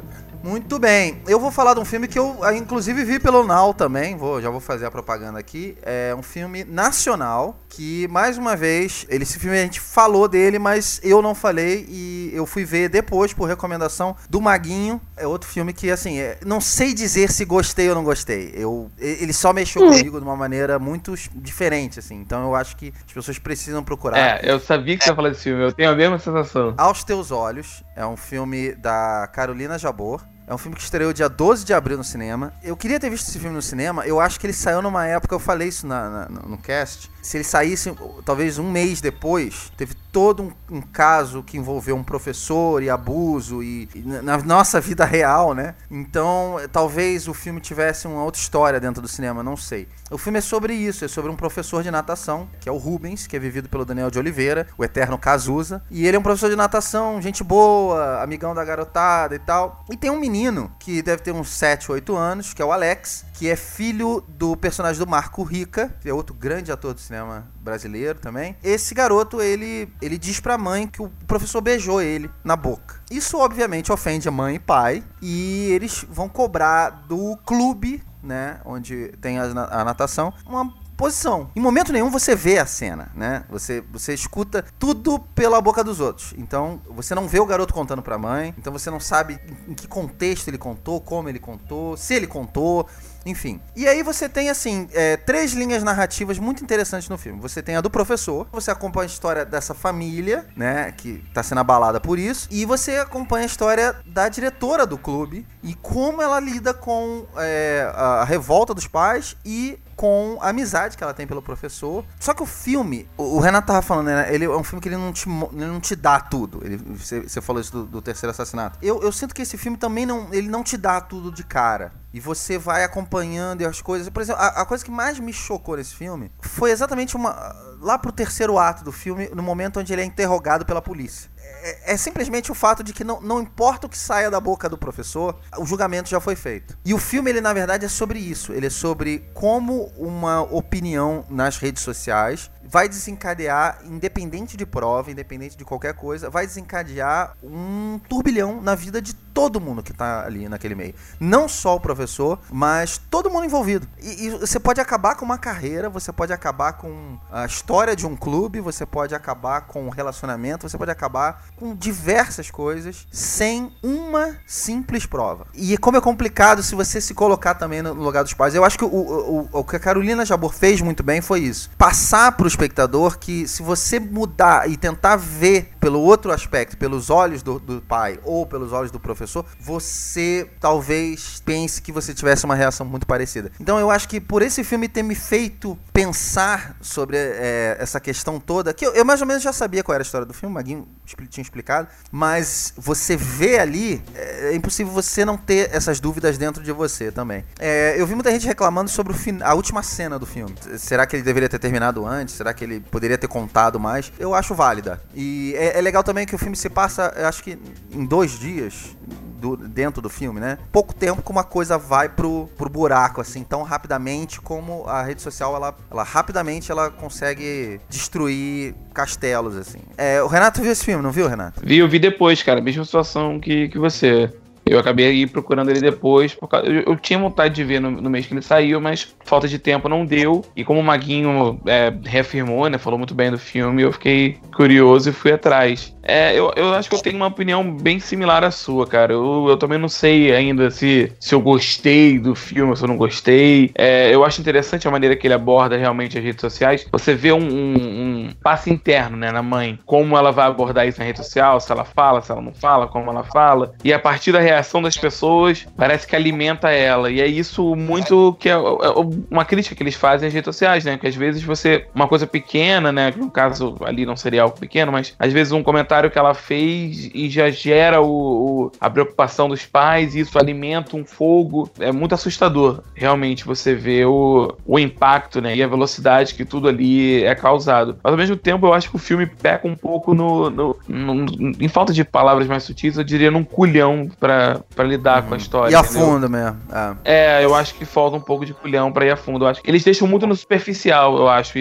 Muito bem. Eu vou falar de um filme que eu, inclusive, vi pelo Now também. Vou, já vou fazer a propaganda aqui. É um filme nacional que, mais uma vez, ele, esse filme a gente falou dele, mas eu não falei e eu fui ver depois por recomendação do Maguinho. É outro filme que, assim, é, não sei dizer se gostei ou não gostei. Eu, ele só mexeu hum. comigo de uma maneira muito diferente, assim. Então eu acho que as pessoas precisam procurar. É, eu sabia que você ia falar desse filme. Eu tenho a mesma sensação. Aos Teus Olhos. É um filme da Carolina Jabor. É um filme que estreou dia doze de abril no cinema. Eu queria ter visto esse filme no cinema. Eu acho que ele saiu numa época, eu falei isso na, na, no cast. Se ele saísse talvez um mês depois, teve todo um, um caso que envolveu um professor e abuso e, e na nossa vida real, né? Então, talvez o filme tivesse uma outra história dentro do cinema, não sei. O filme é sobre isso, é sobre um professor de natação, que é o Rubens, que é vivido pelo Daniel de Oliveira, o eterno Cazuza. E ele é um professor de natação, gente boa, amigão da garotada e tal. E tem um menino, que deve ter uns sete, oito anos, que é o Alex, que é filho do personagem do Marco Rica, que é outro grande ator do cinema brasileiro também. Esse garoto, ele, ele diz pra mãe que o professor beijou ele na boca. Isso, obviamente, ofende a mãe e pai, e eles vão cobrar do clube, né, onde tem a, a natação, uma posição. Em momento nenhum você vê a cena, né? Você, você escuta tudo pela boca dos outros. Então, você não vê o garoto contando pra mãe, então você não sabe em que contexto ele contou, como ele contou, se ele contou, enfim. E aí você tem, assim, é, três linhas narrativas muito interessantes no filme. Você tem a do professor, você acompanha a história dessa família, né, que tá sendo abalada por isso, e você acompanha a história da diretora do clube e como ela lida com é, a revolta dos pais e com a amizade que ela tem pelo professor. Só que o filme, o, o Renato tava falando, né, ele é um filme que ele não te, ele não te dá tudo. Ele, você, você falou isso do, do Terceiro Assassinato. Eu, eu sinto que esse filme também não, ele não te dá tudo de cara. E você vai acompanhando as coisas. Por exemplo, a, a coisa que mais me chocou nesse filme foi exatamente uma, lá pro terceiro ato do filme, no momento onde ele é interrogado pela polícia. É, é simplesmente o fato de que não, não importa o que saia da boca do professor, o julgamento já foi feito. E o filme, ele na verdade é sobre isso. Ele é sobre como uma opinião nas redes sociais vai desencadear, independente de prova, independente de qualquer coisa, vai desencadear um turbilhão na vida de todo mundo que tá ali naquele meio. Não só o professor, mas todo mundo envolvido. E, e você pode acabar com uma carreira, você pode acabar com a história de um clube, você pode acabar com um relacionamento, você pode acabar com diversas coisas sem uma simples prova. E como é complicado se você se colocar também no lugar dos pais. Eu acho que o, o, o que a Carolina Jabor fez muito bem foi isso. Passar pro espectador que se você mudar e tentar ver pelo outro aspecto, pelos olhos do, do pai ou pelos olhos do professor, você talvez pense que você tivesse uma reação muito parecida. Então eu acho que por esse filme ter me feito pensar sobre é, essa questão toda, que eu, eu mais ou menos já sabia qual era a história do filme, o Maguinho tinha explicado, mas você vê ali, é, é impossível você não ter essas dúvidas dentro de você também. É, eu vi muita gente reclamando sobre o fin- a última cena do filme. Será que ele deveria ter terminado antes? Será que ele poderia ter contado mais? Eu acho válida. E é, é legal também que o filme se passa, eu acho que em dois dias do, dentro do filme, né? Pouco tempo que uma coisa vai pro, pro buraco, assim, tão rapidamente como a rede social, ela, ela rapidamente ela consegue destruir castelos, assim. É, o Renato viu esse filme, não viu, Renato? Vi, eu vi depois, cara. Mesma situação que, que você. Eu acabei aí procurando ele depois. Por causa, eu, eu tinha vontade de ver no, no mês que ele saiu, mas falta de tempo não deu. E como o Maguinho é, reafirmou, né? Falou muito bem do filme, eu fiquei curioso e fui atrás. É, eu, eu acho que eu tenho uma opinião bem similar à sua, cara. Eu, eu também não sei ainda se, se eu gostei do filme ou se eu não gostei. É, eu acho interessante a maneira que ele aborda realmente as redes sociais. Você vê um, um, um passo interno, né, na mãe. Como ela vai abordar isso na rede social, se ela fala, se ela não fala, como ela fala. E a partir da reação das pessoas, parece que alimenta ela. E é isso muito que é, é uma crítica que eles fazem às redes sociais, né? Que às vezes você, uma coisa pequena, né? No caso ali não seria algo pequeno, mas às vezes um comentário que ela fez e já gera o, o, a preocupação dos pais, e isso alimenta um fogo. É muito assustador, realmente, você vê o, o impacto, né, e a velocidade que tudo ali é causado. Mas ao mesmo tempo, eu acho que o filme peca um pouco no, no, no, no em falta de palavras mais sutis, eu diria num culhão pra, pra lidar hum. com a história. E a fundo mesmo. É. é, eu acho que falta um pouco de culhão pra ir a fundo. Eu acho que eles deixam muito no superficial, eu acho isso.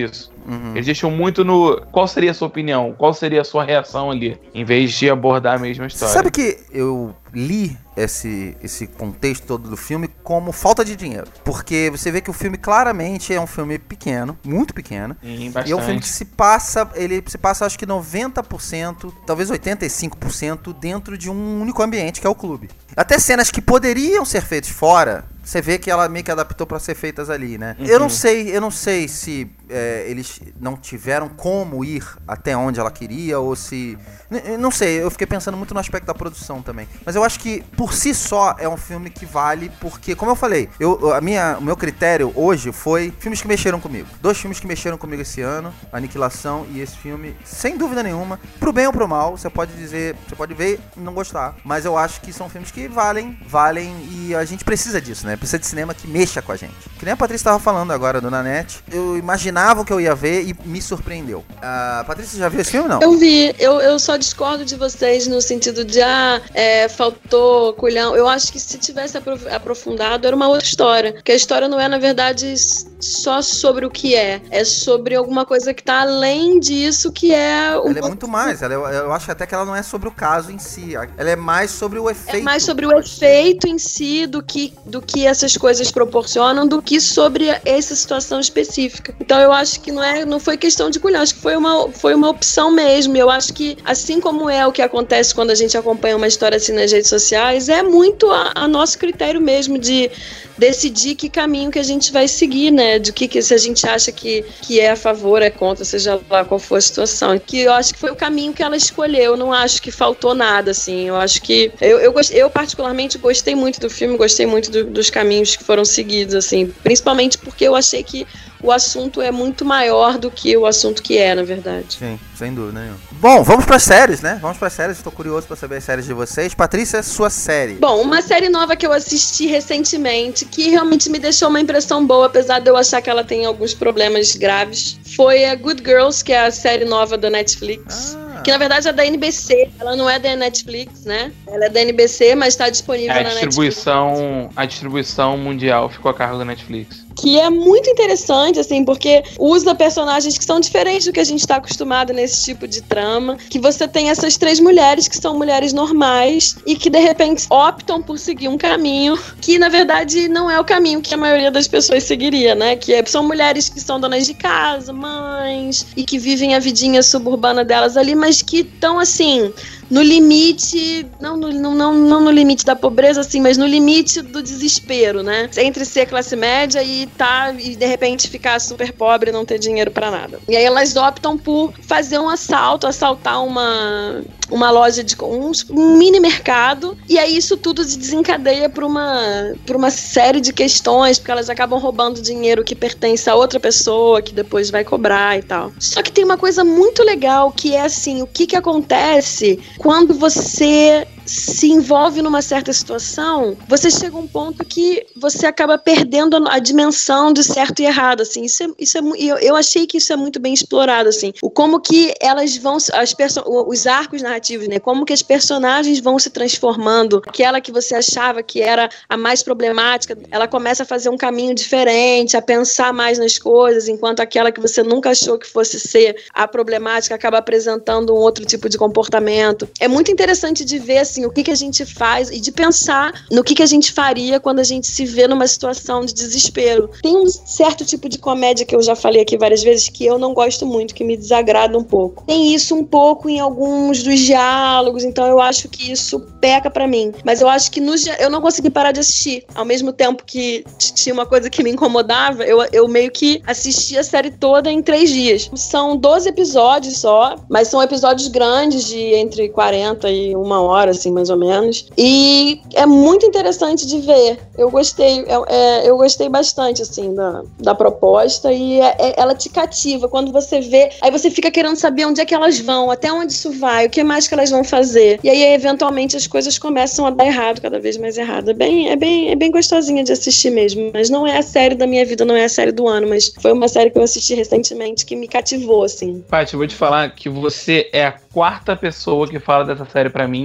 Uhum. Eles deixam muito no... Qual seria a sua opinião? Qual seria a sua reação ali? Em vez de abordar a mesma história. Sabe que eu li esse, esse contexto todo do filme como falta de dinheiro. Porque você vê que o filme claramente é um filme pequeno, muito pequeno. Sim, e é um filme que se passa, ele se passa acho que noventa por cento, talvez oitenta e cinco por cento dentro de um único ambiente, que é o clube. Até cenas que poderiam ser feitas fora, você vê que ela meio que adaptou para ser feitas ali, né? Uhum. Eu não sei, eu não sei se é, eles não tiveram como ir até onde ela queria, ou se... Não sei, eu fiquei pensando muito no aspecto da produção também. Mas eu acho que, por si só, é um filme que vale, porque, como eu falei, eu, a minha, o meu critério hoje foi filmes que mexeram comigo. Dois filmes que mexeram comigo esse ano, Aniquilação e esse filme, sem dúvida nenhuma, pro bem ou pro mal, você pode dizer, você pode ver e não gostar, mas eu acho que são filmes que valem, valem, e a gente precisa disso, né? Precisa de cinema que mexa com a gente. Que nem a Patrícia estava falando agora do Nanete, eu imaginava o que eu ia ver e me surpreendeu. A Patrícia já viu esse filme, não? Eu vi, eu, eu só discordo de vocês no sentido de, ah, é, faltou culhão. Eu acho que se tivesse aprofundado era uma outra história. Porque a história não é, na verdade, só sobre o que é. É sobre alguma coisa que tá além disso, que é... Um... Ela é muito mais. Ela é, eu acho até que ela não é sobre o caso em si. Ela é mais sobre o efeito. É mais sobre o efeito em si do que, do que essas coisas proporcionam, do que sobre essa situação específica. Então eu acho que não, é, não foi questão de culhão. Acho que foi uma, foi uma opção mesmo. Eu acho que, assim como é o que acontece quando a gente acompanha uma história assim nas redes sociais, é muito a, a nosso critério mesmo de decidir que caminho que a gente vai seguir, né? De que, que se a gente acha que, que é a favor, é contra, seja lá qual for a situação. Que eu acho que foi o caminho que ela escolheu. Eu não acho que faltou nada, assim. Eu acho que... Eu, eu, gost, eu particularmente, gostei muito do filme, gostei muito do, dos caminhos que foram seguidos, assim. Principalmente porque eu achei que o assunto é muito maior do que o assunto que é, na verdade. Sim, sem dúvida nenhuma. Bom, vamos para as séries, né? Vamos para as séries. Estou curioso para saber as séries de vocês. Patrícia, sua série. Bom, uma série nova que eu assisti recentemente, que realmente me deixou uma impressão boa, apesar de eu achar que ela tem alguns problemas graves, foi a Good Girls, que é a série nova da Netflix. Ah. Que na verdade é da N B C, ela não é da Netflix, né? Ela é da N B C, mas está disponível a na distribuição, Netflix. A distribuição mundial ficou a cargo da Netflix. Que é muito interessante, assim, porque usa personagens que são diferentes do que a gente está acostumado nesse tipo de trama. Que você tem essas três mulheres que são mulheres normais e que, de repente, optam por seguir um caminho que, na verdade, não é o caminho que a maioria das pessoas seguiria, né? Que é, são mulheres que são donas de casa, mães, e que vivem a vidinha suburbana delas ali, mas que estão, assim... no limite, não no, não, não, não no limite da pobreza, assim, mas no limite do desespero, né? Entre ser classe média e tá, e de repente ficar super pobre e não ter dinheiro pra nada. E aí elas optam por fazer um assalto, assaltar uma, uma loja de um, um mini mercado, e aí isso tudo se desencadeia por uma, por uma série de questões, porque elas acabam roubando dinheiro que pertence a outra pessoa, que depois vai cobrar e tal. Só que tem uma coisa muito legal, que é assim, o que que acontece quando você se envolve numa certa situação, você chega a um ponto que você acaba perdendo a, a dimensão de certo e errado, assim, isso é, isso é, eu, eu achei que isso é muito bem explorado, assim, o como que elas vão, as perso- os arcos narrativos, né, como que as personagens vão se transformando, aquela que você achava que era a mais problemática, ela começa a fazer um caminho diferente, a pensar mais nas coisas, enquanto aquela que você nunca achou que fosse ser a problemática acaba apresentando um outro tipo de comportamento. É muito interessante de ver, assim, o que, que a gente faz e de pensar no que, que a gente faria quando a gente se vê numa situação de desespero. Tem um certo tipo de comédia que eu já falei aqui várias vezes que eu não gosto muito, que me desagrada um pouco. Tem isso um pouco em alguns dos diálogos, então eu acho que isso peca pra mim. Mas eu acho que no, eu não consegui parar de assistir. Ao mesmo tempo que tinha uma coisa que me incomodava, eu, eu meio que assisti a série toda em três dias. São doze episódios só, mas são episódios grandes de entre quarenta e uma hora, assim, mais ou menos. E é muito interessante de ver. Eu gostei, é, é, eu gostei bastante, assim, da, da proposta, e é, é, ela te cativa. Quando você vê, aí você fica querendo saber onde é que elas vão, até onde isso vai, o que mais que elas vão fazer. E aí, eventualmente, as coisas começam a dar errado, cada vez mais errado. É bem, é bem, é bem gostosinha de assistir mesmo. Mas não é a série da minha vida, não é a série do ano, mas foi uma série que eu assisti recentemente que me cativou, assim. Paty, eu vou te falar que você é a quarta pessoa que fala dessa série pra mim em uma semana.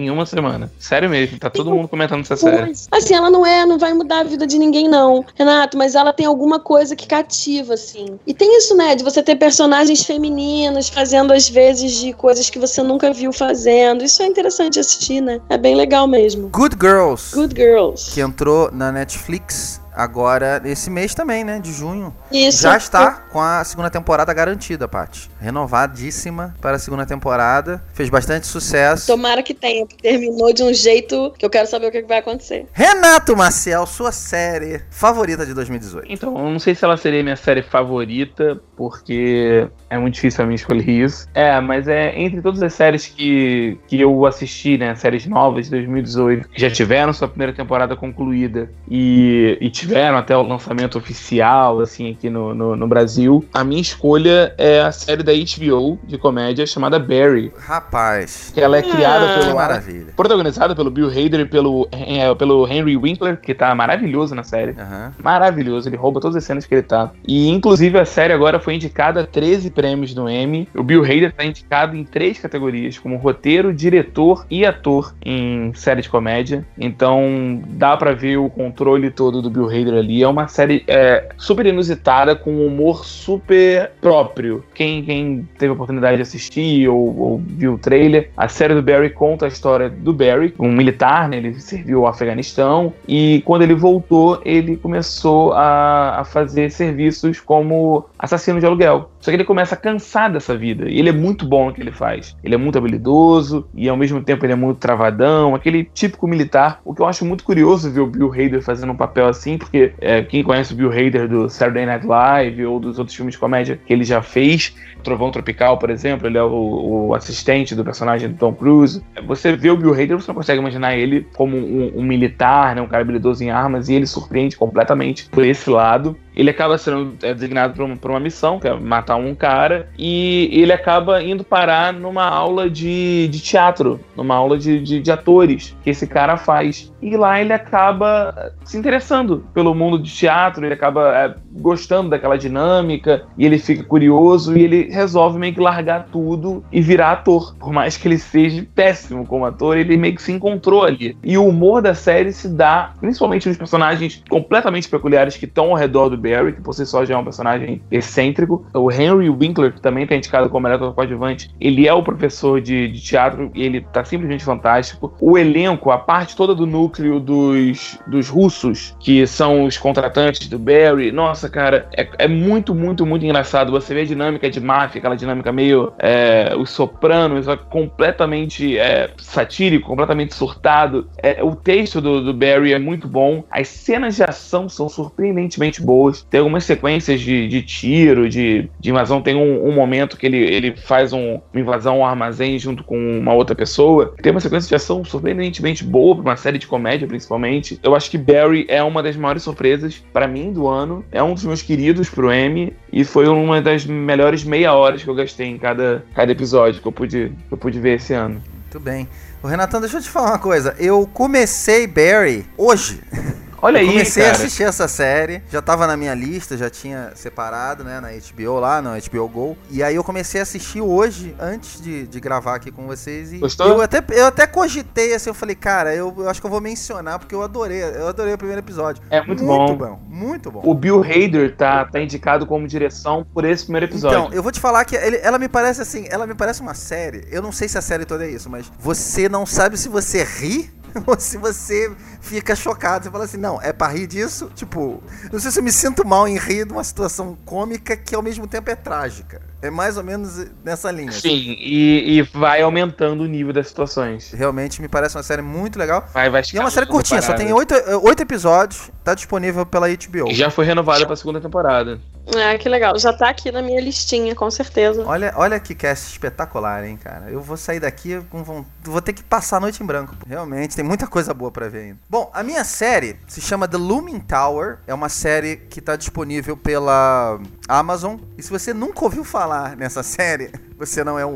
semana. Sério mesmo, tá todo mundo comentando essa série. Assim, ela não é, não vai mudar a vida de ninguém, não, Renato, mas ela tem alguma coisa que cativa, assim. E tem isso, né, de você ter personagens femininos fazendo, às vezes, de coisas que você nunca viu fazendo. Isso é interessante assistir, né? É bem legal mesmo. Good Girls. Good Girls. Que entrou na Netflix agora, esse mês também, né? De junho. Isso. Já está com a segunda temporada garantida, Paty. Renovadíssima para a segunda temporada. Fez bastante sucesso. Tomara que tenha, porque terminou de um jeito que eu quero saber o que vai acontecer. Renato Maciel, sua série favorita de dois mil e dezoito. Então, eu não sei se ela seria minha série favorita, porque é muito difícil pra mim escolher isso. É, mas é entre todas as séries que, que eu assisti, né? Séries novas de dois mil e dezoito, que já tiveram sua primeira temporada concluída e, e tiveram até o lançamento oficial, assim, aqui no, no, no Brasil. A minha escolha é a série da H B O de comédia chamada Barry. Rapaz. Que ela é criada Ah, pelo... maravilha. Protagonizada pelo Bill Hader e pelo, é, pelo Henry Winkler, que tá maravilhoso na série. Uhum. Maravilhoso, ele rouba todas as cenas que ele tá. E, inclusive, a série agora foi indicada a treze prêmios no Emmy. O Bill Hader tá indicado em três categorias, como roteiro, diretor e ator em série de comédia. Então, dá pra ver o controle todo do Bill Hader ali. É uma série é, super inusitada, com um humor super próprio. Quem, quem teve a oportunidade de assistir ou, ou viu o trailer, a série do Barry conta a história do Barry, um militar, né? Ele serviu ao Afeganistão e quando ele voltou, ele começou a, a fazer serviços como assassino de aluguel. Só que ele começa a cansar dessa vida. E ele é muito bom no que ele faz. Ele é muito habilidoso e ao mesmo tempo ele é muito travadão, aquele típico militar. O que eu acho muito curioso ver o Bill Hader fazendo um papel assim, porque é, quem conhece o Bill Hader do Saturday Night Live ou dos outros filmes de comédia que ele já fez, Trovão Tropical, por exemplo, ele é o, o assistente do personagem do Tom Cruise. Você vê o Bill Hader, você não consegue imaginar ele como um, um militar, né, um cara habilidoso em armas, e ele surpreende completamente por esse lado. Ele acaba sendo é, designado para uma, uma missão, que é matar um cara, e ele acaba indo parar numa aula de, de teatro, numa aula de, de, de atores, que esse cara faz. E lá ele acaba se interessando pelo mundo de teatro, ele acaba é, gostando daquela dinâmica, e ele fica curioso, e ele resolve meio que largar tudo e virar ator. Por mais que ele seja péssimo como ator, ele meio que se encontrou ali. E o humor da série se dá, principalmente nos personagens completamente peculiares que estão ao redor do Barry, que por si só já é um personagem excêntrico. O Henry Winkler, que também está indicado como melhor ator coadjuvante, ele é o professor de, de teatro e ele tá simplesmente fantástico. O elenco, a parte toda do núcleo dos, dos russos, que são os contratantes do Barry, nossa, cara, é, é muito, muito, muito engraçado. Você vê a dinâmica de máfia, aquela dinâmica meio é, os Sopranos, completamente é, satírico, completamente surtado. É, o texto do, do Barry é muito bom. As cenas de ação são surpreendentemente boas. Tem algumas sequências de, de tiro, de, de invasão. Tem um, um momento que ele, ele faz um, uma invasão a um armazém junto com uma outra pessoa. Tem uma sequência de ação surpreendentemente boa pra uma série de comédia, principalmente. Eu acho que Barry é uma das maiores surpresas pra mim do ano. É um dos meus queridos pro Emmy e foi uma das melhores meia horas que eu gastei em cada, cada episódio que eu pude, que eu pude ver esse ano. Muito bem. Ô, Renatão, deixa eu te falar uma coisa. Eu comecei Barry hoje. Olha eu aí, comecei cara. a assistir essa série, já tava na minha lista, já tinha separado, né, na H B O lá, no H B O Go. E aí eu comecei a assistir hoje, antes de, de gravar aqui com vocês. E Gostou? Eu até, eu até cogitei, assim, eu falei, cara, eu, eu acho que eu vou mencionar, porque eu adorei, eu adorei o primeiro episódio. É muito, muito bom. bom. Muito bom. O Bill Hader tá, tá indicado como direção por esse primeiro episódio. Então, eu vou te falar que ele, ela me parece assim, ela me parece uma série, eu não sei se a série toda é isso, mas você não sabe se você ri ou se você fica chocado. Você fala assim, não, é pra rir disso? Tipo, não sei se eu me sinto mal em rir de uma situação cômica que ao mesmo tempo é trágica. É mais ou menos nessa linha. Sim, e, e vai aumentando o nível das situações. Realmente me parece uma série muito legal. Vai, vai E é uma série curtinha, só tem oito, oito episódios, tá disponível pela H B O. E já foi renovada pra segunda temporada. É, que legal. Já tá aqui na minha listinha, com certeza. Olha, olha que cast espetacular, hein, cara. Eu vou sair daqui com vou ter que passar a noite em branco. Realmente, tem muita coisa boa pra ver ainda. Bom, a minha série se chama The Looming Tower. É uma série que tá disponível pela Amazon. E se você nunca ouviu falar nessa série, você não é o único.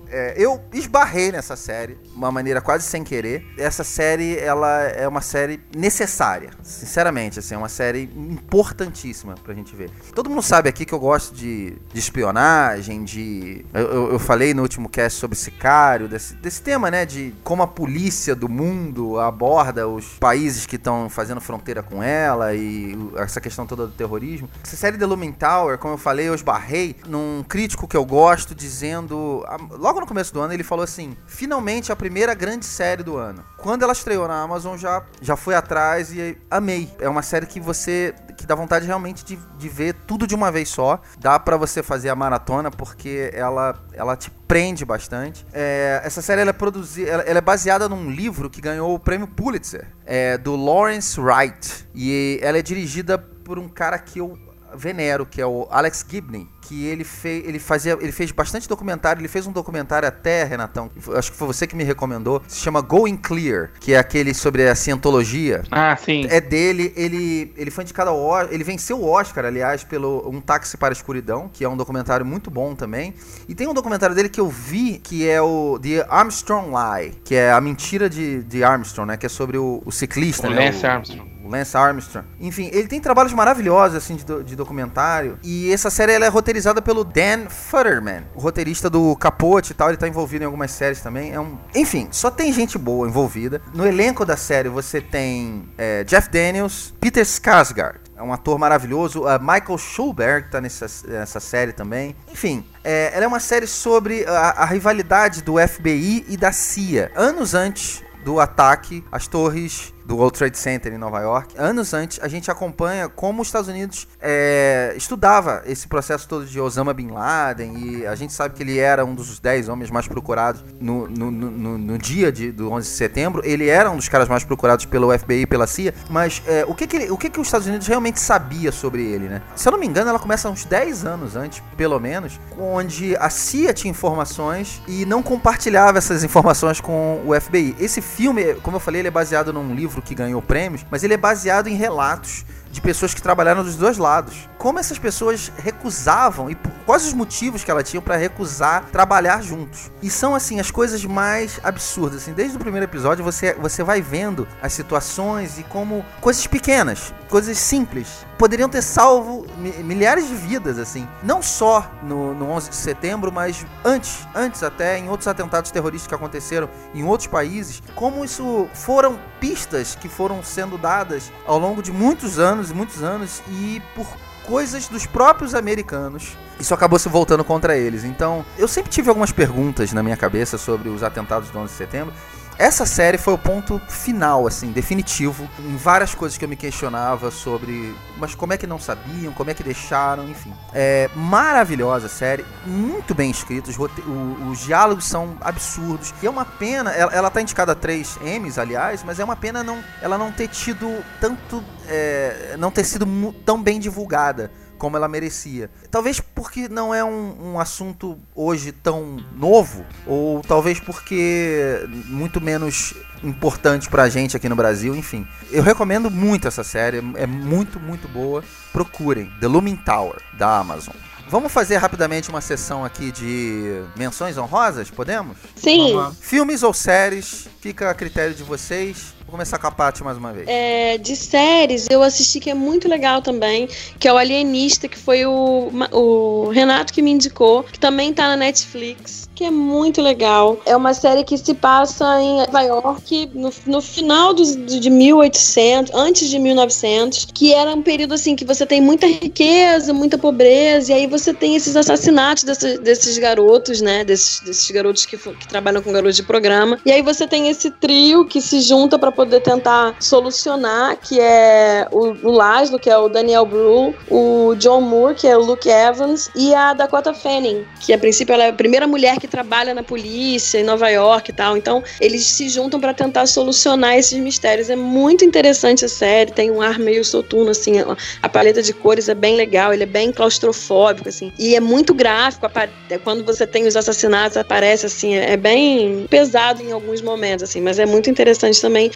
é, eu esbarrei nessa série de uma maneira quase sem querer. Essa série, ela é uma série necessária, sinceramente, assim, é uma série importantíssima pra gente ver. Todo mundo sabe aqui que eu gosto de, de espionagem, de... Eu, eu, eu falei no último cast sobre Sicário, desse, desse tema, né, de como a polícia do mundo aborda os países que estão fazendo fronteira com ela e essa questão toda do terrorismo. Essa série The Looming Tower, como eu falei, eu esbarrei num crítico que eu gosto dizendo... Logo no começo do ano ele falou assim, finalmente a primeira grande série do ano. Quando ela estreou na Amazon, já, já fui atrás e amei. É uma série que você... que dá vontade realmente de, de ver tudo de uma vez só. Dá pra você fazer a maratona porque ela, ela te prende bastante. É, essa série ela é, produzi- ela, ela é baseada num livro que ganhou o prêmio Pulitzer, é, do Lawrence Wright. E ela é dirigida por um cara que eu venero, que é o Alex Gibney, que ele, fez, ele, fazia, ele fez bastante documentário, ele fez um documentário até, Renatão, acho que foi você que me recomendou, se chama Going Clear, que é aquele sobre a cientologia. Ah, sim. É dele, ele, ele foi indicado ao Oscar, ele venceu o Oscar, aliás, pelo Um Táxi para a Escuridão, que é um documentário muito bom também. E tem um documentário dele que eu vi, que é o The Armstrong Lie, que é a mentira de, de Armstrong, né, que é sobre o, o ciclista, o né, Lance o, Armstrong. O Lance Armstrong. Enfim, ele tem trabalhos maravilhosos, assim, de, do, de documentário. E essa série, ela é roteirizada pelo Dan Futterman, o roteirista do Capote e tal. Ele tá envolvido em algumas séries também. É um... Enfim, só tem gente boa envolvida. No elenco da série, você tem é, Jeff Daniels, Peter Skarsgård, é um ator maravilhoso. Uh, Michael Schulberg tá nessa, nessa série também. Enfim, é, ela é uma série sobre a, a rivalidade do F B I e da C I A. Anos antes do ataque às torres do World Trade Center em Nova York. Anos antes, a gente acompanha como os Estados Unidos é, estudava esse processo todo de Osama Bin Laden, e a gente sabe que ele era um dos dez homens mais procurados no, no, no, no dia de, do onze de setembro. Ele era um dos caras mais procurados pelo F B I e pela C I A, mas é, o, que que ele, o que que os Estados Unidos realmente sabia sobre ele, né? Se eu não me engano, ela começa uns dez anos antes, pelo menos, onde a C I A tinha informações e não compartilhava essas informações com o F B I. Esse filme, como eu falei, ele é baseado num livro que ganhou prêmios, mas ele é baseado em relatos de pessoas que trabalharam dos dois lados. Como essas pessoas recusavam e quais os motivos que elas tinham para recusar trabalhar juntos. E são, assim, as coisas mais absurdas. Assim, desde o primeiro episódio você, você vai vendo as situações e como coisas pequenas, coisas simples, poderiam ter salvo milhares de vidas, assim. Não só no, no onze de setembro, mas antes, antes até, em outros atentados terroristas que aconteceram em outros países. Como isso foram pistas que foram sendo dadas ao longo de muitos anos e muitos anos e por coisas dos próprios americanos. Isso acabou se voltando contra eles. Então, eu sempre tive algumas perguntas na minha cabeça sobre os atentados do onze de setembro. Essa série foi o ponto final, assim, definitivo, em várias coisas que eu me questionava sobre, mas como é que não sabiam, como é que deixaram, enfim. É maravilhosa a série, muito bem escrita, os, rote- o, os diálogos são absurdos, e é uma pena, ela, ela tá indicada a três Emmys, aliás, mas é uma pena não, ela não ter tido tanto, é, não ter sido mu- tão bem divulgada como ela merecia. Talvez porque não é um, um assunto hoje tão novo, ou talvez porque muito menos importante pra gente aqui no Brasil, enfim. Eu recomendo muito essa série, é muito, muito boa. Procurem, The Looming Tower, da Amazon. Vamos fazer rapidamente uma sessão aqui de menções honrosas, podemos? Sim. Filmes ou séries, fica a critério de vocês. Vou começar com a Paty mais uma vez. É, de séries, eu assisti que é muito legal também, que é o Alienista, que foi o, o Renato que me indicou, que também tá na Netflix, que é muito legal. É uma série que se passa em Nova York no, no final dos, de mil e oitocentos, antes de mil e novecentos, que era um período assim que você tem muita riqueza, muita pobreza, e aí você tem esses assassinatos desses, desses garotos, né, desses, desses garotos que, que trabalham com garotos de programa, e aí você tem esse trio que se junta pra poder tentar solucionar, que é o, o Laszlo, que é o Daniel Brühl, o John Moore, que é o Luke Evans, e a Dakota Fanning, que a princípio ela é a primeira mulher que trabalha na polícia em Nova York e tal. Então eles se juntam pra tentar solucionar esses mistérios. É muito interessante a série, tem um ar meio soturno, assim, a, a paleta de cores é bem legal, ele é bem claustrofóbico, assim, e é muito gráfico. Quando você tem os assassinatos, aparece assim, é bem pesado em alguns momentos, assim, mas é muito interessante também, porque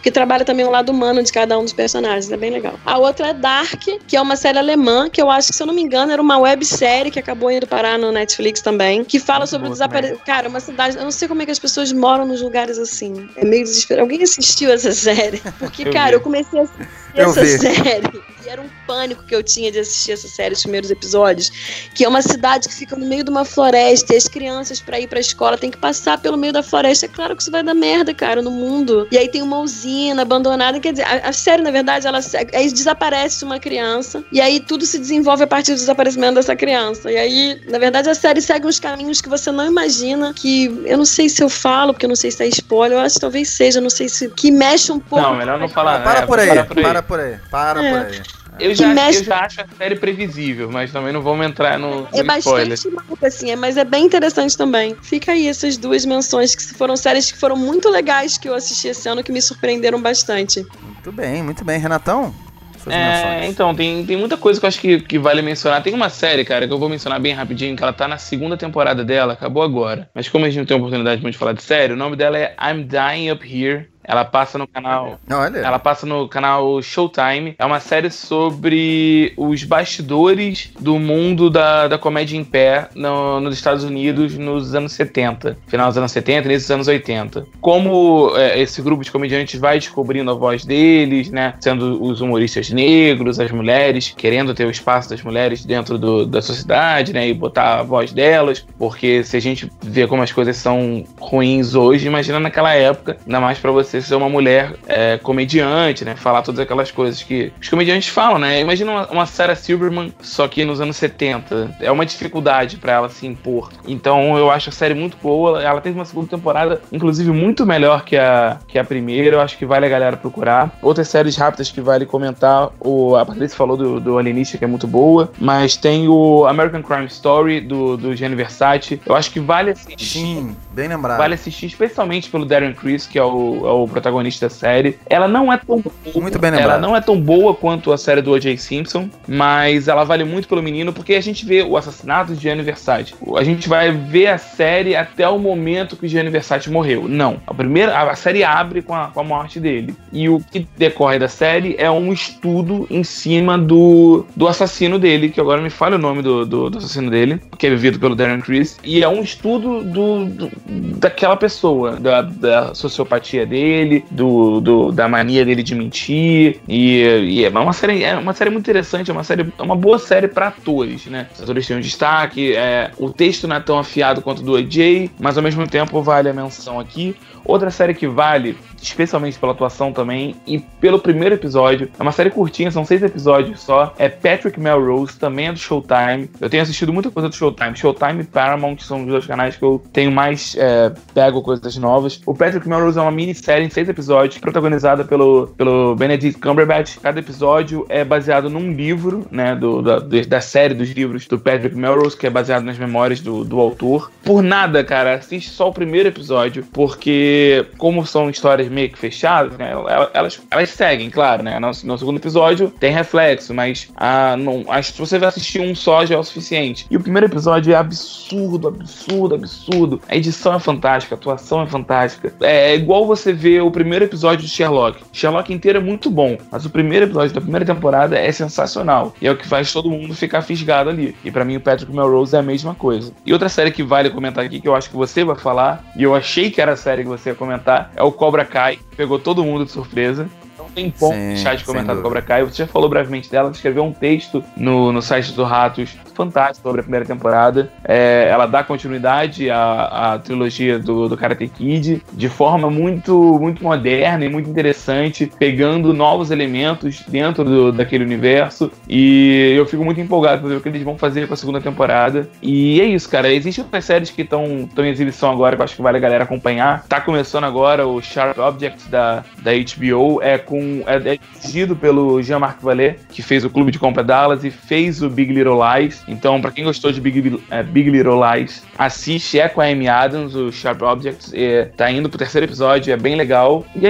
porque trabalha também o lado humano de cada um dos personagens, é bem legal. A outra é Dark, que é uma série alemã, que eu acho que, se eu não me engano, era uma websérie que acabou indo parar no Netflix também, que fala sobre o desaparecimento. Cara, uma cidade, eu não sei como é que as pessoas moram nos lugares assim, é meio desesperado. Alguém assistiu essa série? Porque, eu cara, vi. eu comecei a assistir Eu essa vi. série, e era um pânico que eu tinha de assistir essa série, os primeiros episódios, que é uma cidade que fica no meio de uma floresta, e as crianças, pra ir pra escola, tem que passar pelo meio da floresta. É claro que isso vai dar merda, cara, no mundo. E aí tem uma usina abandonada, quer dizer, a, a série, na verdade, ela aí desaparece uma criança, e aí tudo se desenvolve a partir do desaparecimento dessa criança. E aí, na verdade, a série segue uns caminhos que você não imagina, que eu não sei se eu falo, porque eu não sei se é spoiler, eu acho que talvez seja, não sei se... que mexe um pouco... Não, melhor não falar, Para né? por aí, Para por aí. para por aí, para É. por aí. Eu Que já, mexe- eu já acho a série previsível, mas também não vamos entrar no, É no spoiler. bastante maluca, assim, é, mas é bem interessante também. Fica aí essas duas menções, que foram séries que foram muito legais que eu assisti esse ano, que me surpreenderam bastante. Muito bem, muito bem. Renatão, suas É, menções. então, tem, tem muita coisa que eu acho que, que vale mencionar. Tem uma série, cara, que eu vou mencionar bem rapidinho, que ela tá na segunda temporada dela, acabou agora. Mas como a gente não tem oportunidade muito de falar de série, o nome dela é I'm Dying Up Here. Ela passa no canal... Olha, Ela passa no canal Showtime. É uma série sobre os bastidores do mundo da, da comédia em pé no, nos Estados Unidos nos anos setenta. Final dos anos setenta e início dos anos oitenta. Como é, esse grupo de comediantes vai descobrindo a voz deles, né? Sendo os humoristas negros, as mulheres, querendo ter o espaço das mulheres dentro do, da sociedade, né? E botar a voz delas. Porque se a gente vê como as coisas são ruins hoje, imagina naquela época, ainda mais pra você ser uma mulher é, comediante, né? Falar todas aquelas coisas que os comediantes falam, né? Imagina uma, uma Sarah Silverman, só que nos anos setenta. É uma dificuldade pra ela se impor. Então eu acho a série muito boa. Ela teve uma segunda temporada, inclusive, muito melhor que a, que a primeira. Eu acho que vale a galera procurar. Outras séries rápidas que vale comentar. O, a Patrícia falou do, do Alienista, que é muito boa. Mas tem o American Crime Story, do, do Gianni Versace. Eu acho que vale assistir. sim, bem lembrado. Vale assistir, especialmente pelo Darren Criss, que é o, é o protagonista da série. Ela não é tão boa, Muito bem lembrado. ela não é tão boa quanto a série do O J Simpson, mas ela vale muito pelo menino, porque a gente vê o assassinato de Gianni Versace. A gente vai ver a série até o momento que o Gianni Versace morreu. Não. A primeira, a série abre com a, com a morte dele. E o que decorre da série é um estudo em cima do, do assassino dele, que agora me falha o nome do, do, do assassino dele, que é vivido pelo Darren Criss. E é um estudo do, do, daquela pessoa, da, da sociopatia dele, do, do, da mania dele de mentir. E, e é uma série, é uma série muito interessante, é uma série, é uma boa série para atores, né? Os atores têm um destaque, é, o texto não é tão afiado quanto o do O J, mas ao mesmo tempo vale a menção aqui. Outra série que vale, especialmente pela atuação também, e pelo primeiro episódio, é uma série curtinha, são seis episódios só, é Patrick Melrose, também é do Showtime. Eu tenho assistido muita coisa do Showtime. Showtime e Paramount são os dois canais que eu tenho mais é, pego coisas novas. O Patrick Melrose é uma minissérie em seis episódios, protagonizada pelo, pelo Benedict Cumberbatch. Cada episódio é baseado num livro, né, do, da, da série dos livros do Patrick Melrose, que é baseado nas memórias do, do autor. Por nada, cara, assiste só o primeiro episódio, porque como são histórias meio que fechadas, né, elas, elas seguem, claro, né? No, no segundo episódio tem reflexo, mas ah, não, acho que se você vai assistir um só já é o suficiente. E o primeiro episódio é absurdo, absurdo, absurdo. A edição é fantástica, a atuação é fantástica. É, é igual você ver o primeiro episódio de Sherlock. Sherlock inteiro é muito bom, mas o primeiro episódio da primeira temporada é sensacional. E é o que faz todo mundo ficar fisgado ali. E pra mim o Patrick Melrose é a mesma coisa. E outra série que vale comentar aqui, que eu acho que você vai falar, e eu achei que era a série que você ia comentar, é o Cobra Kai. Pegou todo mundo de surpresa. Não tem ponto Sim, deixar de sem comentar do dúvida. Cobra Kai. Você já falou brevemente dela, escreveu um texto no, no site do Ratos fantástico sobre a primeira temporada. É, ela dá continuidade à, à trilogia do, do Karate Kid de forma muito, muito moderna e muito interessante, pegando novos elementos dentro do, daquele universo. E eu fico muito empolgado para ver o que eles vão fazer com a segunda temporada. E é isso, cara. Existem outras séries que estão em exibição agora, que eu acho que vale a galera acompanhar. Tá começando agora o Sharp Objects da, da H B O. É, com, é, é dirigido pelo Jean-Marc Vallée, que fez o Clube de Compra Dallas e fez o Big Little Lies. Então, pra quem gostou de Big, é, Big Little Lies, assiste. É com a Amy Adams, o Sharp Objects. É, tá indo pro terceiro episódio, é bem legal. E é isso.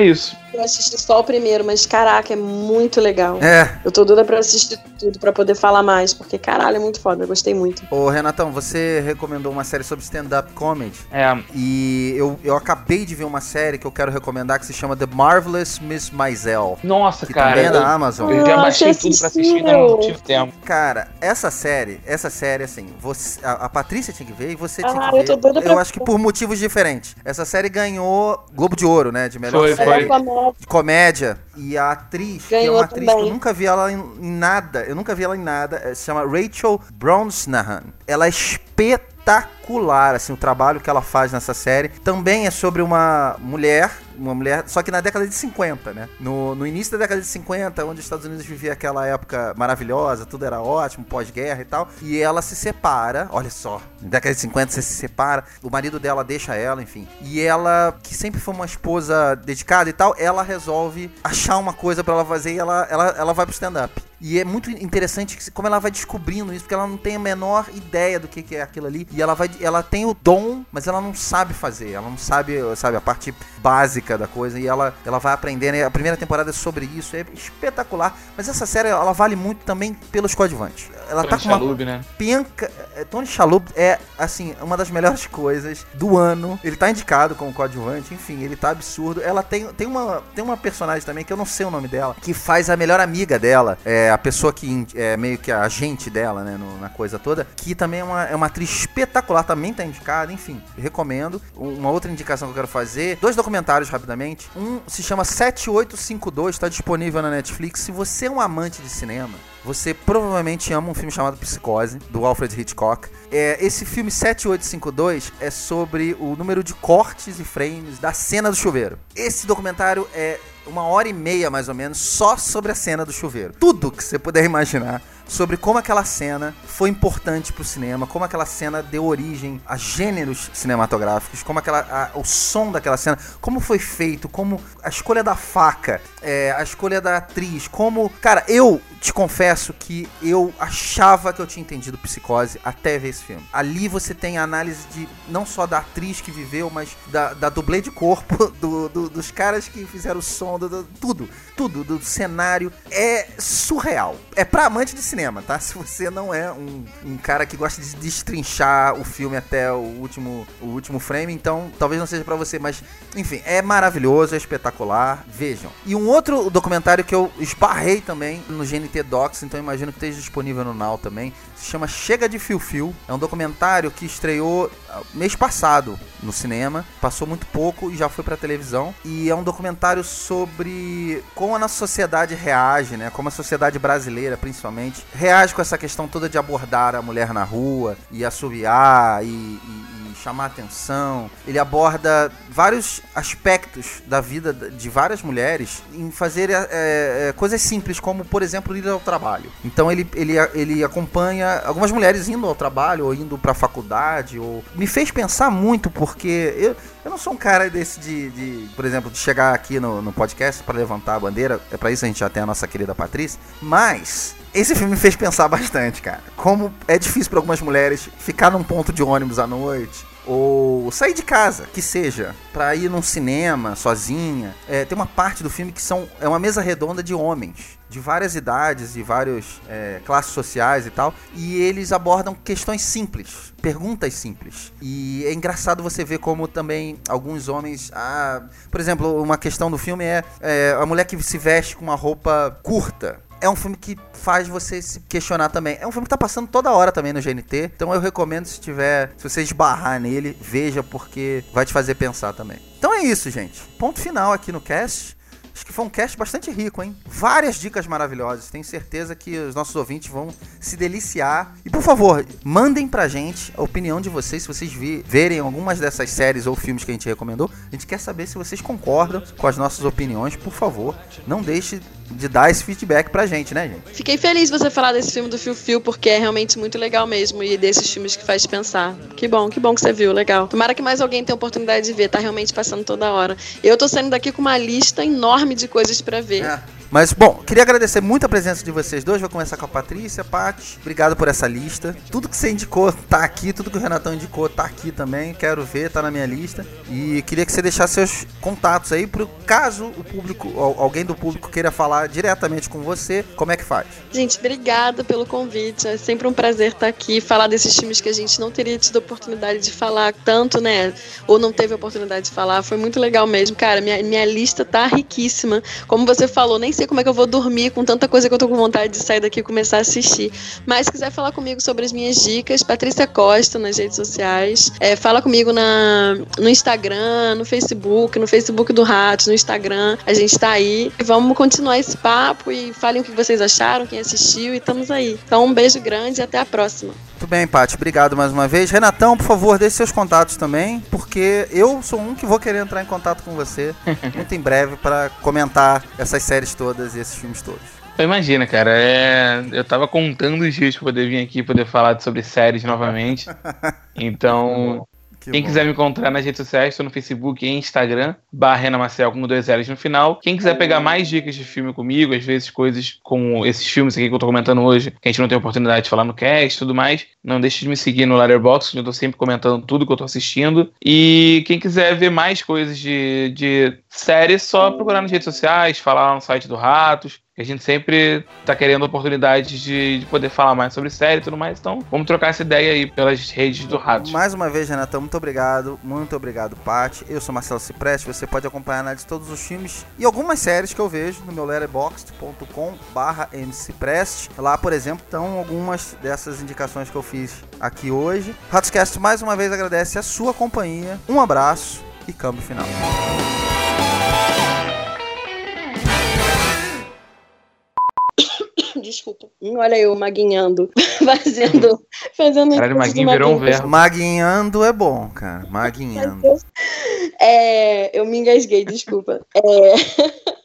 Eu assisti só o primeiro, mas caraca, é muito legal. É. Eu tô doida pra assistir tudo, pra poder falar mais, porque caralho, é muito foda, eu gostei muito. Ô, Renatão, você recomendou uma série sobre stand-up comedy. É. E eu, eu acabei de ver uma série que eu quero recomendar que se chama The Marvelous Miss Maisel. Nossa, Que cara. também é eu, da Amazon. eu já Ah, baixei você tudo pra assistir, assistiu. ainda não tive tempo. Cara, essa série, essa série, assim, você, a, a Patrícia tinha que ver e você tinha Ah, que eu ver. tô doida pra Eu acho que por motivos diferentes. Essa série ganhou Globo de Ouro, né? De melhor Foi, série foi. de comédia. E a atriz, que é Ganhou uma atriz também. que eu nunca vi ela em, em nada. Eu nunca vi ela em nada. eh, Se chama Rachel Brosnahan. Ela é espetacular, assim, o trabalho que ela faz nessa série. Também é sobre uma mulher, uma mulher, só que na década de cinquenta, né? No, no início da década de cinquenta, onde os Estados Unidos vivia aquela época maravilhosa, tudo era ótimo, pós-guerra e tal. E ela se separa, olha só, na década de cinquenta você se separa, o marido dela deixa ela, enfim. E ela, que sempre foi uma esposa dedicada e tal, ela resolve achar uma coisa pra ela fazer e ela, ela, ela vai pro stand-up. E é muito interessante que, como ela vai descobrindo isso, porque ela não tem a menor ideia do que, que é aquilo ali. E ela vai, ela tem o dom, mas ela não sabe fazer. Ela não sabe, sabe, a parte básica da coisa. E ela, ela vai aprendendo. E a primeira temporada é sobre isso. É espetacular. Mas essa série, ela vale muito também pelos coadjuvantes. Ela tá com uma Chalub, né? penca... é, Tony Shalhoub é, assim, uma das melhores coisas do ano. Ele tá indicado como coadjuvante. Enfim, ele tá absurdo. Ela tem, tem, uma, tem uma personagem também, que eu não sei o nome dela, que faz a melhor amiga dela. É a pessoa que é meio que a agente dela, né, no, na coisa toda, que também é uma, é uma atriz espetacular, também tá indicada, enfim, recomendo. Uma outra indicação que eu quero fazer, dois documentários rapidamente. Um se chama sete oito cinco dois, tá disponível na Netflix. Se você é um amante de cinema, você provavelmente ama um filme chamado Psicose, do Alfred Hitchcock. É, esse filme sete oito cinco dois é sobre o número de cortes e frames da cena do chuveiro. Esse documentário é uma hora e meia, mais ou menos, só sobre a cena do chuveiro. Tudo que você puder imaginar sobre como aquela cena foi importante pro cinema, como aquela cena deu origem a gêneros cinematográficos, como aquela, a, o som daquela cena, como foi feito, como a escolha da faca, é, a escolha da atriz, como... Cara, eu te confesso que eu achava que eu tinha entendido Psicose até ver esse filme. Ali você tem a análise de não só da atriz que viveu, mas da, da dublê de corpo, do, do, dos caras que fizeram o som, do, do, tudo, tudo, do cenário. É surreal. É pra amante de cinema, tá? Se você não é um, um cara que gosta de destrinchar o filme até o último, o último frame, então talvez não seja pra você, mas enfim, é maravilhoso, é espetacular, vejam. E um outro documentário que eu esbarrei também no G N T Docs, então imagino que esteja disponível no Now também, se chama Chega de Fio Fio. É um documentário que estreou mês passado no cinema, passou muito pouco e já foi pra televisão, e é um documentário sobre como a nossa sociedade reage, né, como a sociedade brasileira principalmente reage com essa questão toda de abordar a mulher na rua e assobiar e, e chamar atenção. Ele aborda vários aspectos da vida de várias mulheres em fazer é, é, coisas simples, como, por exemplo, ir ao trabalho. Então ele, ele, ele acompanha algumas mulheres indo ao trabalho ou indo pra faculdade. Ou... Me fez pensar muito, porque eu, eu não sou um cara desse de, de por exemplo, de chegar aqui no, no podcast para levantar a bandeira. É pra isso a gente já tem a nossa querida Patrícia. Mas... esse filme me fez pensar bastante, cara. Como é difícil para algumas mulheres ficar num ponto de ônibus à noite, ou sair de casa, que seja, pra ir num cinema sozinha. É, tem uma parte do filme que são, é uma mesa redonda de homens, de várias idades, de várias é, classes sociais e tal, e eles abordam questões simples, perguntas simples. E é engraçado você ver como também alguns homens... Ah, por exemplo, uma questão do filme é, é a mulher que se veste com uma roupa curta. É um filme que faz você se questionar também. É um filme que tá passando toda hora também no G N T. Então eu recomendo, se tiver, se você esbarrar nele, veja, porque vai te fazer pensar também. Então é isso, gente. Ponto final aqui no cast. Acho que foi um cast bastante rico, hein? Várias dicas maravilhosas. Tenho certeza que os nossos ouvintes vão se deliciar. E, por favor, mandem pra gente a opinião de vocês. Se vocês vi, verem algumas dessas séries ou filmes que a gente recomendou, a gente quer saber se vocês concordam com as nossas opiniões. Por favor, não deixe de dar esse feedback pra gente, né, gente? Fiquei feliz de você falar desse filme do Fio Fio, porque é realmente muito legal mesmo, e desses filmes que faz pensar. Que bom, que bom que você viu, legal. Tomara que mais alguém tenha oportunidade de ver, tá realmente passando toda hora. Eu tô saindo daqui com uma lista enorme de coisas pra ver. É. Mas, bom, queria agradecer muito a presença de vocês dois. Vou começar com a Patrícia. Paty, obrigado por essa lista. Tudo que você indicou tá aqui, tudo que o Renatão indicou tá aqui também. Quero ver, tá na minha lista. E queria que você deixasse seus contatos aí, pro caso o público, alguém do público queira falar diretamente com você, como é que faz? Gente, obrigada pelo convite. É sempre um prazer estar aqui, falar desses filmes que a gente não teria tido oportunidade de falar tanto, né? Ou não teve oportunidade de falar. Foi muito legal mesmo. Cara, minha, minha lista tá riquíssima. Como você falou, nem sei como é que eu vou dormir com tanta coisa que eu tô com vontade de sair daqui e começar a assistir. Mas se quiser falar comigo sobre as minhas dicas, Patrícia Costa nas redes sociais. É, fala comigo na, no Instagram, no Facebook, no Facebook do Ratos, no Instagram. A gente tá aí. Vamos continuar esse papo e falem o que vocês acharam, quem assistiu, e estamos aí. Então, um beijo grande e até a próxima. Muito bem, Paty, obrigado mais uma vez. Renatão, por favor, deixe seus contatos também, porque eu sou um que vou querer entrar em contato com você muito em breve para comentar essas séries todas e esses filmes todos. Imagina, cara, é... eu tava contando os dias pra poder vir aqui poder falar sobre séries novamente. Então, que quem bom. Quiser me encontrar nas redes sociais, estou no Facebook e Instagram, barra Renan Marcel com dois L's no final. Quem quiser pegar mais dicas de filme comigo, às vezes coisas como esses filmes aqui que eu tô comentando hoje, que a gente não tem oportunidade de falar no cast e tudo mais, não deixe de me seguir no Letterboxd, onde eu tô sempre comentando tudo que eu tô assistindo. E quem quiser ver mais coisas de, de séries, só procurar nas redes sociais, falar lá no site do Ratos. A gente sempre tá querendo oportunidades de, de poder falar mais sobre série e tudo mais. Então, vamos trocar essa ideia aí pelas redes do Ratos. Mais uma vez, Renatão, muito obrigado. Muito obrigado, Paty. Eu sou Marcelo Cipreste. Você pode acompanhar a análise de todos os filmes e algumas séries que eu vejo no meu letterboxd ponto com barra mcipreste. Lá, por exemplo, estão algumas dessas indicações que eu fiz aqui hoje. Ratscast, mais uma vez, agradece a sua companhia. Um abraço e câmbio final. Desculpa. Olha eu maguinhando. Fazendo. fazendo Caralho, maguinho virou um verbo. Maguinhando é bom, cara. Maguinhando. É, eu me engasguei, desculpa. É.